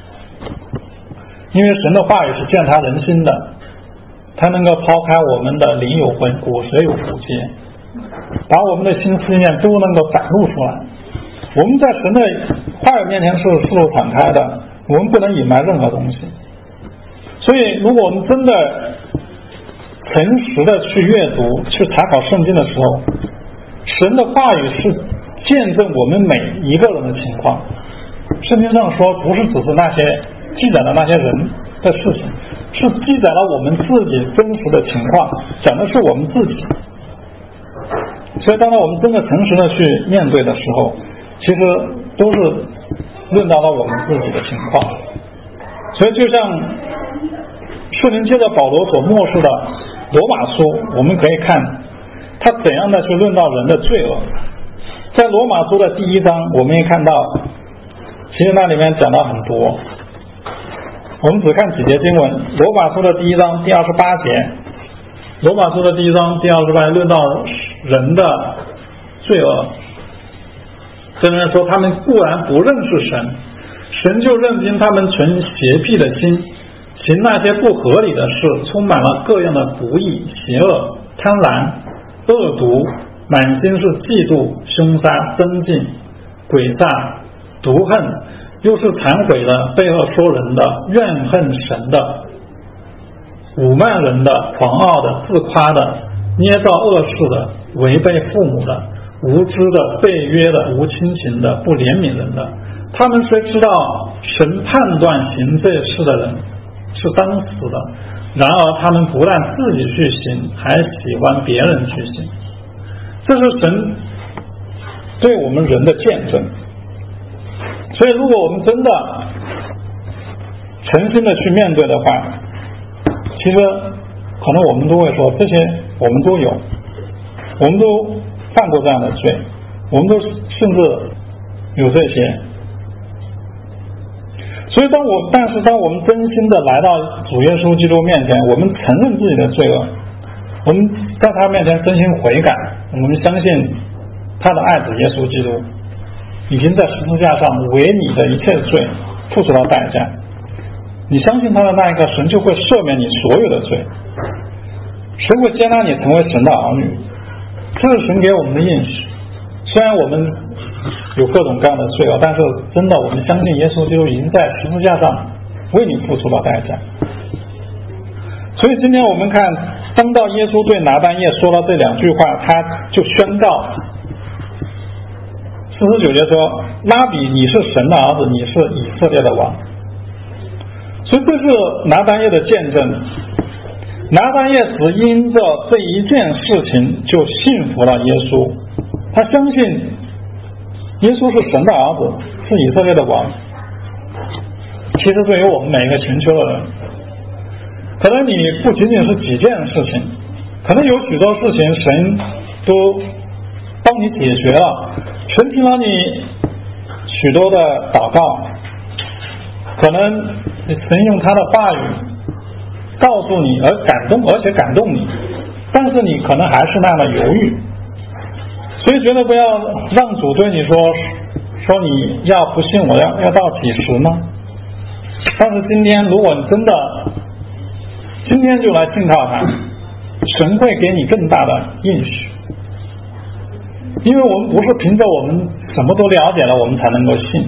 因为神的话语是鉴察人心的，它能够抛开我们的灵有魂，骨髓有骨节，把我们的心思念都能够展露出来。我们在神的话语面前是赤裸敞开的，我们不能隐瞒任何东西。所以如果我们真的诚实的去阅读去查考圣经的时候，神的话语是见证我们每一个人的情况。圣经上说，不是只是那些记载的那些人的事情，是记载了我们自己真实的情况，讲的是我们自己。所以当我们真的诚实的去面对的时候，其实都是论到了我们自己的情况。所以就像圣灵借着保罗所漠视的罗马书，我们可以看他怎样的去论到人的罪恶。在罗马书的第一章，我们也看到其实那里面讲到很多，我们只看几节经文。罗马书的第一章第二十八节，罗马书的第一章第二十八节论到人的罪恶。这里面说，他们固然不认识神，神就任凭他们存邪僻的心，行那些不合理的事，充满了各样的不义、邪恶、贪婪、恶毒，满心是嫉妒、凶杀、争竞、诡诈、毒恨，又是忏悔的、背后说人的、怨恨神的、侮慢人的、狂傲的、自夸的、捏造恶事的、违背父母的、无知的、背约的、无亲情的、不怜悯人的。他们虽知道神判断行这事的人是当死的，然而他们不但自己去行，还喜欢别人去行。这是神对我们人的见证。所以如果我们真的诚心的去面对的话，其实可能我们都会说，这些我们都有，我们都犯过这样的罪，我们都甚至有这些。所以当我但是当我们真心的来到主耶稣基督面前，我们承认自己的罪恶，我们在他面前真心悔改，我们相信他的爱子耶稣基督已经在十字架上为你的一切罪付出了代价，你相信他的那一刻，神就会赦免你所有的罪，神会接纳你成为神的儿女，这是神给我们的应许。虽然我们有各种各样的罪恶，但是真的我们相信耶稣基督已经在十字架上为你付出了代价。所以今天我们看，当到耶稣对拿但业说了这两句话，他就宣告四十九节说，拉比，你是神的儿子，你是以色列的王。所以这是拿但业的见证。拿但业只因着这一件事情就信服了耶稣，他相信耶稣是神的儿子，是以色列的王。其实对于我们每一个寻求的人，可能你不仅仅是几件事情，可能有许多事情神都帮你解决了，神听了你许多的祷告，可能神用他的话语告诉你而感动，而且感动你，但是你可能还是那样的犹豫。所以绝对不要让主对你说说你要不信我要要到几时呢？但是今天如果你真的今天就来信靠他，神会给你更大的应许。因为我们不是凭着我们什么都了解了我们才能够信，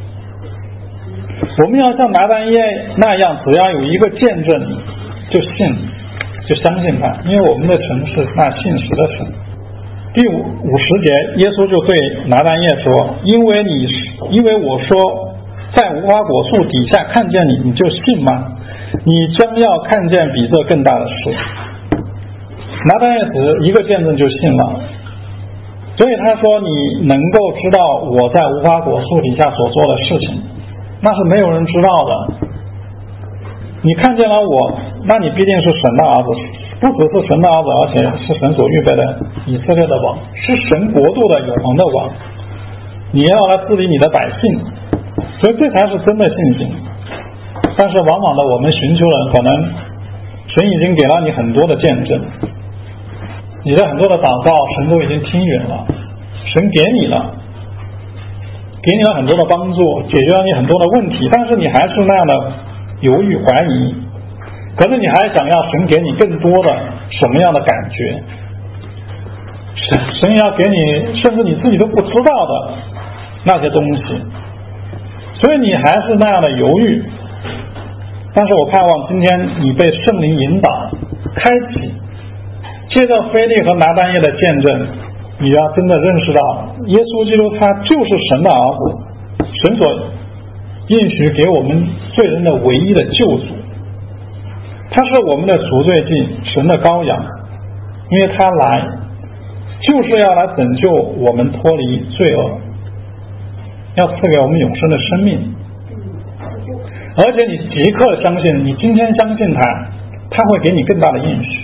我们要像拿但业那样，只要有一个见证就信，就相信他，因为我们的神是那信实的神。第五五十节，耶稣就对拿但业说，因为你因为我说在无花果树底下看见你，你就信吗？你将要看见比这更大的事。拿但业只一个见证就信了，所以他说你能够知道我在无花果树底下所做的事情，那是没有人知道的。你看见了我，那你必定是神的儿子，不只是神的儿子，而且是神所预备的以色列的王，是神国度的永恒的王。你要来治理你的百姓，所以这才是真的信心。但是往往的我们寻求人，可能神已经给了你很多的见证，你的很多的祷告神都已经听允了，神给你了给你了很多的帮助，解决了你很多的问题，但是你还是那样的犹豫怀疑，可是你还想要神给你更多的什么样的感觉，神神要给你甚至你自己都不知道的那些东西，所以你还是那样的犹豫。但是我盼望今天你被圣灵引导开启，借着腓利和拿但业的见证，你要真的认识到耶稣基督他就是神的儿子，神所应许给我们罪人的唯一的救主，他是我们的赎罪祭，神的羔羊，因为他来就是要来拯救我们脱离罪恶，要赐给我们永生的生命。而且你即刻相信，你今天相信他，他会给你更大的应许，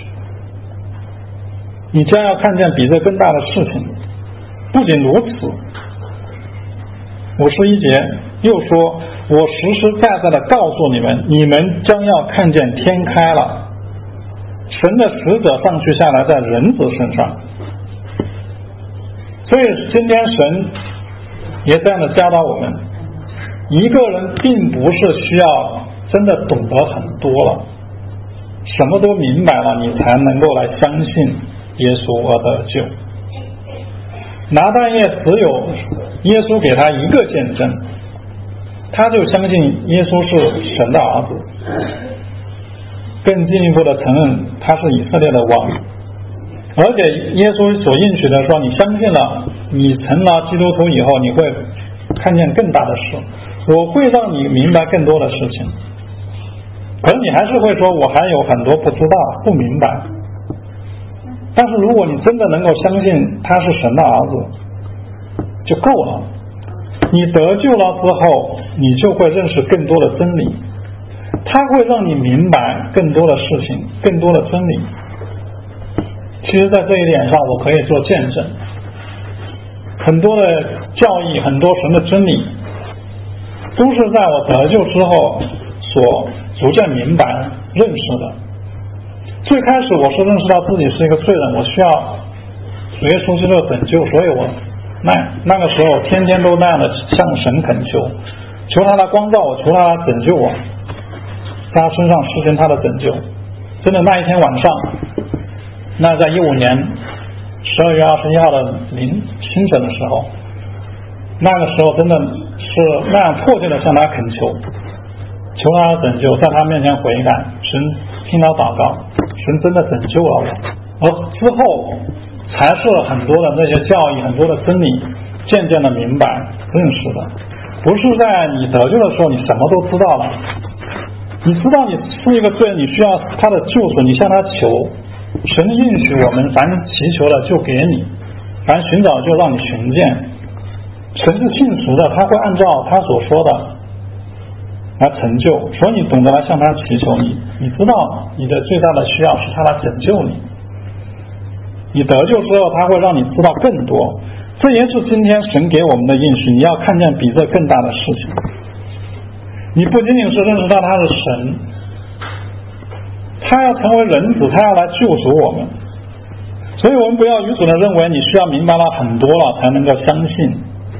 你将要看见比这更大的事情。不仅如此，五十一节又说，我实实在在的告诉你们，你们将要看见天开了，神的使者上去下来在人子身上。所以今天神也这样的教导我们，一个人并不是需要真的懂得很多了，什么都明白了，你才能够来相信耶稣而得救。拿但业只有耶稣给他一个见证，他就相信耶稣是神的儿子，更进一步的承认他是以色列的王。而且耶稣所应许的说，你相信了，你成了基督徒以后，你会看见更大的事，我会让你明白更多的事情。可能你还是会说，我还有很多不知道不明白，但是如果你真的能够相信他是神的儿子就够了。你得救了之后，你就会认识更多的真理，他会让你明白更多的事情，更多的真理。其实在这一点上我可以做见证， 很多的教义，很多神的真理，都是在我得救之后所逐渐明白认识的。最开始我是认识到自己是一个罪人，我需要主耶稣基督的拯救，所以我那那个时候天天都那样的向神恳求，求他来光照我，求他来拯救我，在他身上实行他的拯救。真的那一天晚上，那在一五年十二月二十一号的凌清晨的时候，那个时候真的是那样迫切的向他恳求，求他的拯救，在他面前悔改，神听到祷告，神真的拯救了我。而之后才是很多的那些教义，很多的真理渐渐的明白认识的。不是在你得救的时候你什么都知道了，你知道你是一个罪人，你需要他的救赎，你向他求，神应许我们凡祈求了就给你，凡寻找就让你寻见。神是信实的，他会按照他所说的来成就，所以你懂得来向他祈求，你你知道你的最大的需要是他来拯救你。你得救之后他会让你知道更多，这也是今天神给我们的应许，你要看见比这更大的事情。你不仅仅是认识到他是神，他要成为人子，他要来救赎我们。所以我们不要愚蠢的认为你需要明白了很多了才能够相信。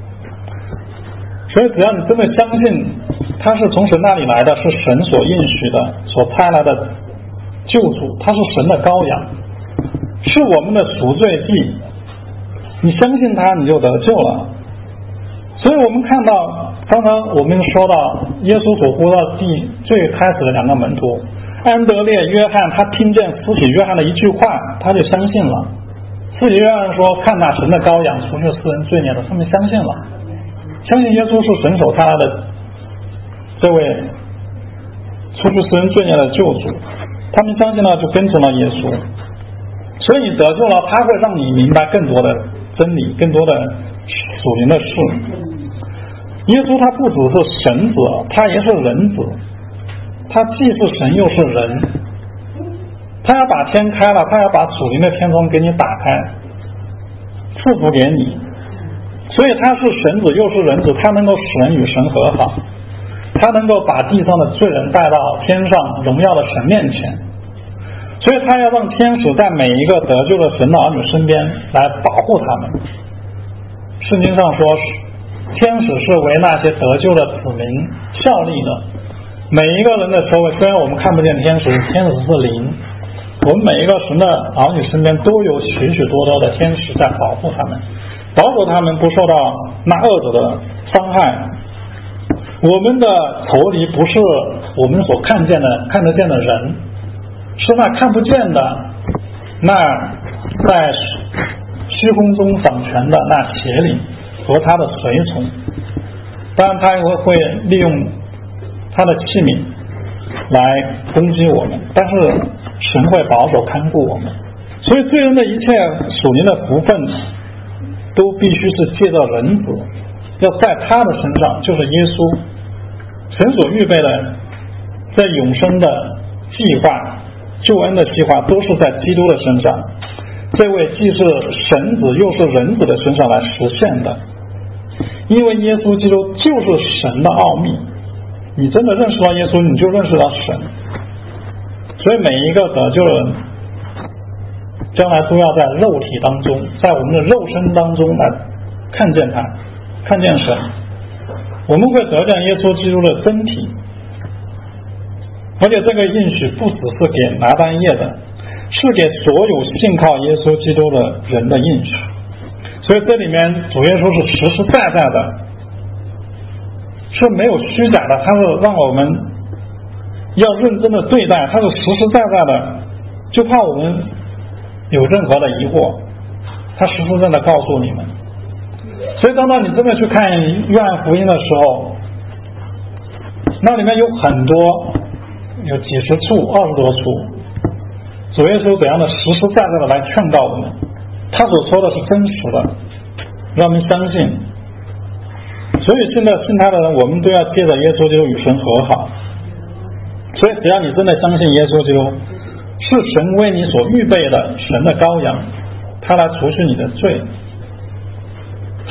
所以只要你真的相信他是从神那里来的，是神所应许的，所差来的救主，他是神的羔羊，是我们的赎罪祭，你相信他你就得救了。所以我们看到刚刚我们说到耶稣所呼到第最开始的两个门徒安德烈、约翰，他听见施洗约翰的一句话他就相信了。施洗约翰说看那神的羔羊除去世人罪孽的，他们相信了，相信耶稣是神所差来的这位除去世人罪孽的救主，他们相信了就跟从了耶稣。所以你得救了，他会让你明白更多的真理，更多的属灵的事。耶稣他不只是神子，他也是人子，他既是神又是人，他要把天开了，他要把属灵的天窗给你打开，赐福给你。所以他是神子又是人子，他能够使人与神和好，他能够把地上的罪人带到天上荣耀的神面前。所以他要让天使在每一个得救的神的儿女身边来保护他们。圣经上说天使是为那些得救的子民效力的。每一个人的周围，虽然我们看不见天使，天使是灵，我们每一个神的儿女身边都有许许多多的天使在保护他们，保护他们不受到那恶者的伤害。我们的仇敌不是我们所看见的看得见的人，是那看不见的，那在虚空中掌权的那邪灵和他的随从。当然他也会利用他的器皿来攻击我们，但是神会保守看顾我们。所以罪人的一切属灵的福分都必须是借着人子，要在他的身上，就是耶稣，神所预备的在永生的计划，救恩的计划都是在基督的身上，这位既是神子又是人子的身上来实现的。因为耶稣基督就是神的奥秘，你真的认识到耶稣，你就认识到神。所以每一个得救的人将来都要在肉体当中，在我们的肉身当中来看见他，看见神。我们会得见耶稣基督的真体，而且这个应许不只是给拿单业的，是给所有信靠耶稣基督的人的应许。所以这里面主耶稣是实实在在的，是没有虚假的，他是让我们要认真的对待，他是实实在在的，就怕我们有任何的疑惑，他实实在在告诉你们。所以当到你真的去看约翰福音的时候，那里面有很多，有几十处二十多处主耶稣怎样的实实在在的来劝告我们，他所说的是真实的，让我们相信。所以现在信他的人，我们都要借着耶稣基督与神和好。所以只要你真的相信耶稣基督是神为你所预备的神的羔羊，他来除去你的罪，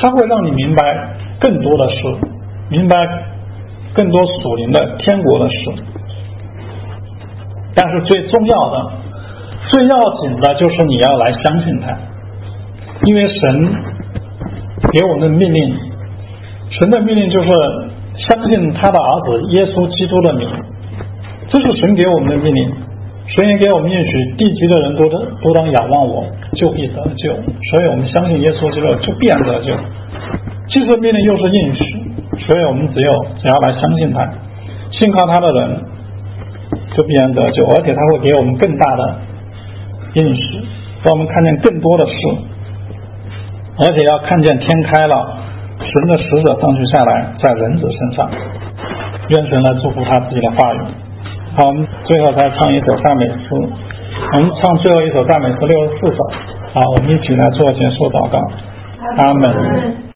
它会让你明白更多的事，明白更多属灵的天国的事。但是最重要的最要紧的就是你要来相信他，因为神给我们的命令，神的命令就是相信他的儿子耶稣基督的名，这是神给我们的命令。神也给我们应许，地级的人都都当仰望我，就必得救。所以我们相信耶稣基督就必然得救。既是命令又是应许，所以我们只有只要来相信他，信靠他的人就必然得救，而且他会给我们更大的应许，让我们看见更多的事，而且要看见天开了，神的使者上去下来在人子身上。愿神来祝福他自己的话语。好，我们最后再唱一首赞美诗，我们唱最后一首赞美诗六十四首。好，我们一起来做结束祷告。阿们。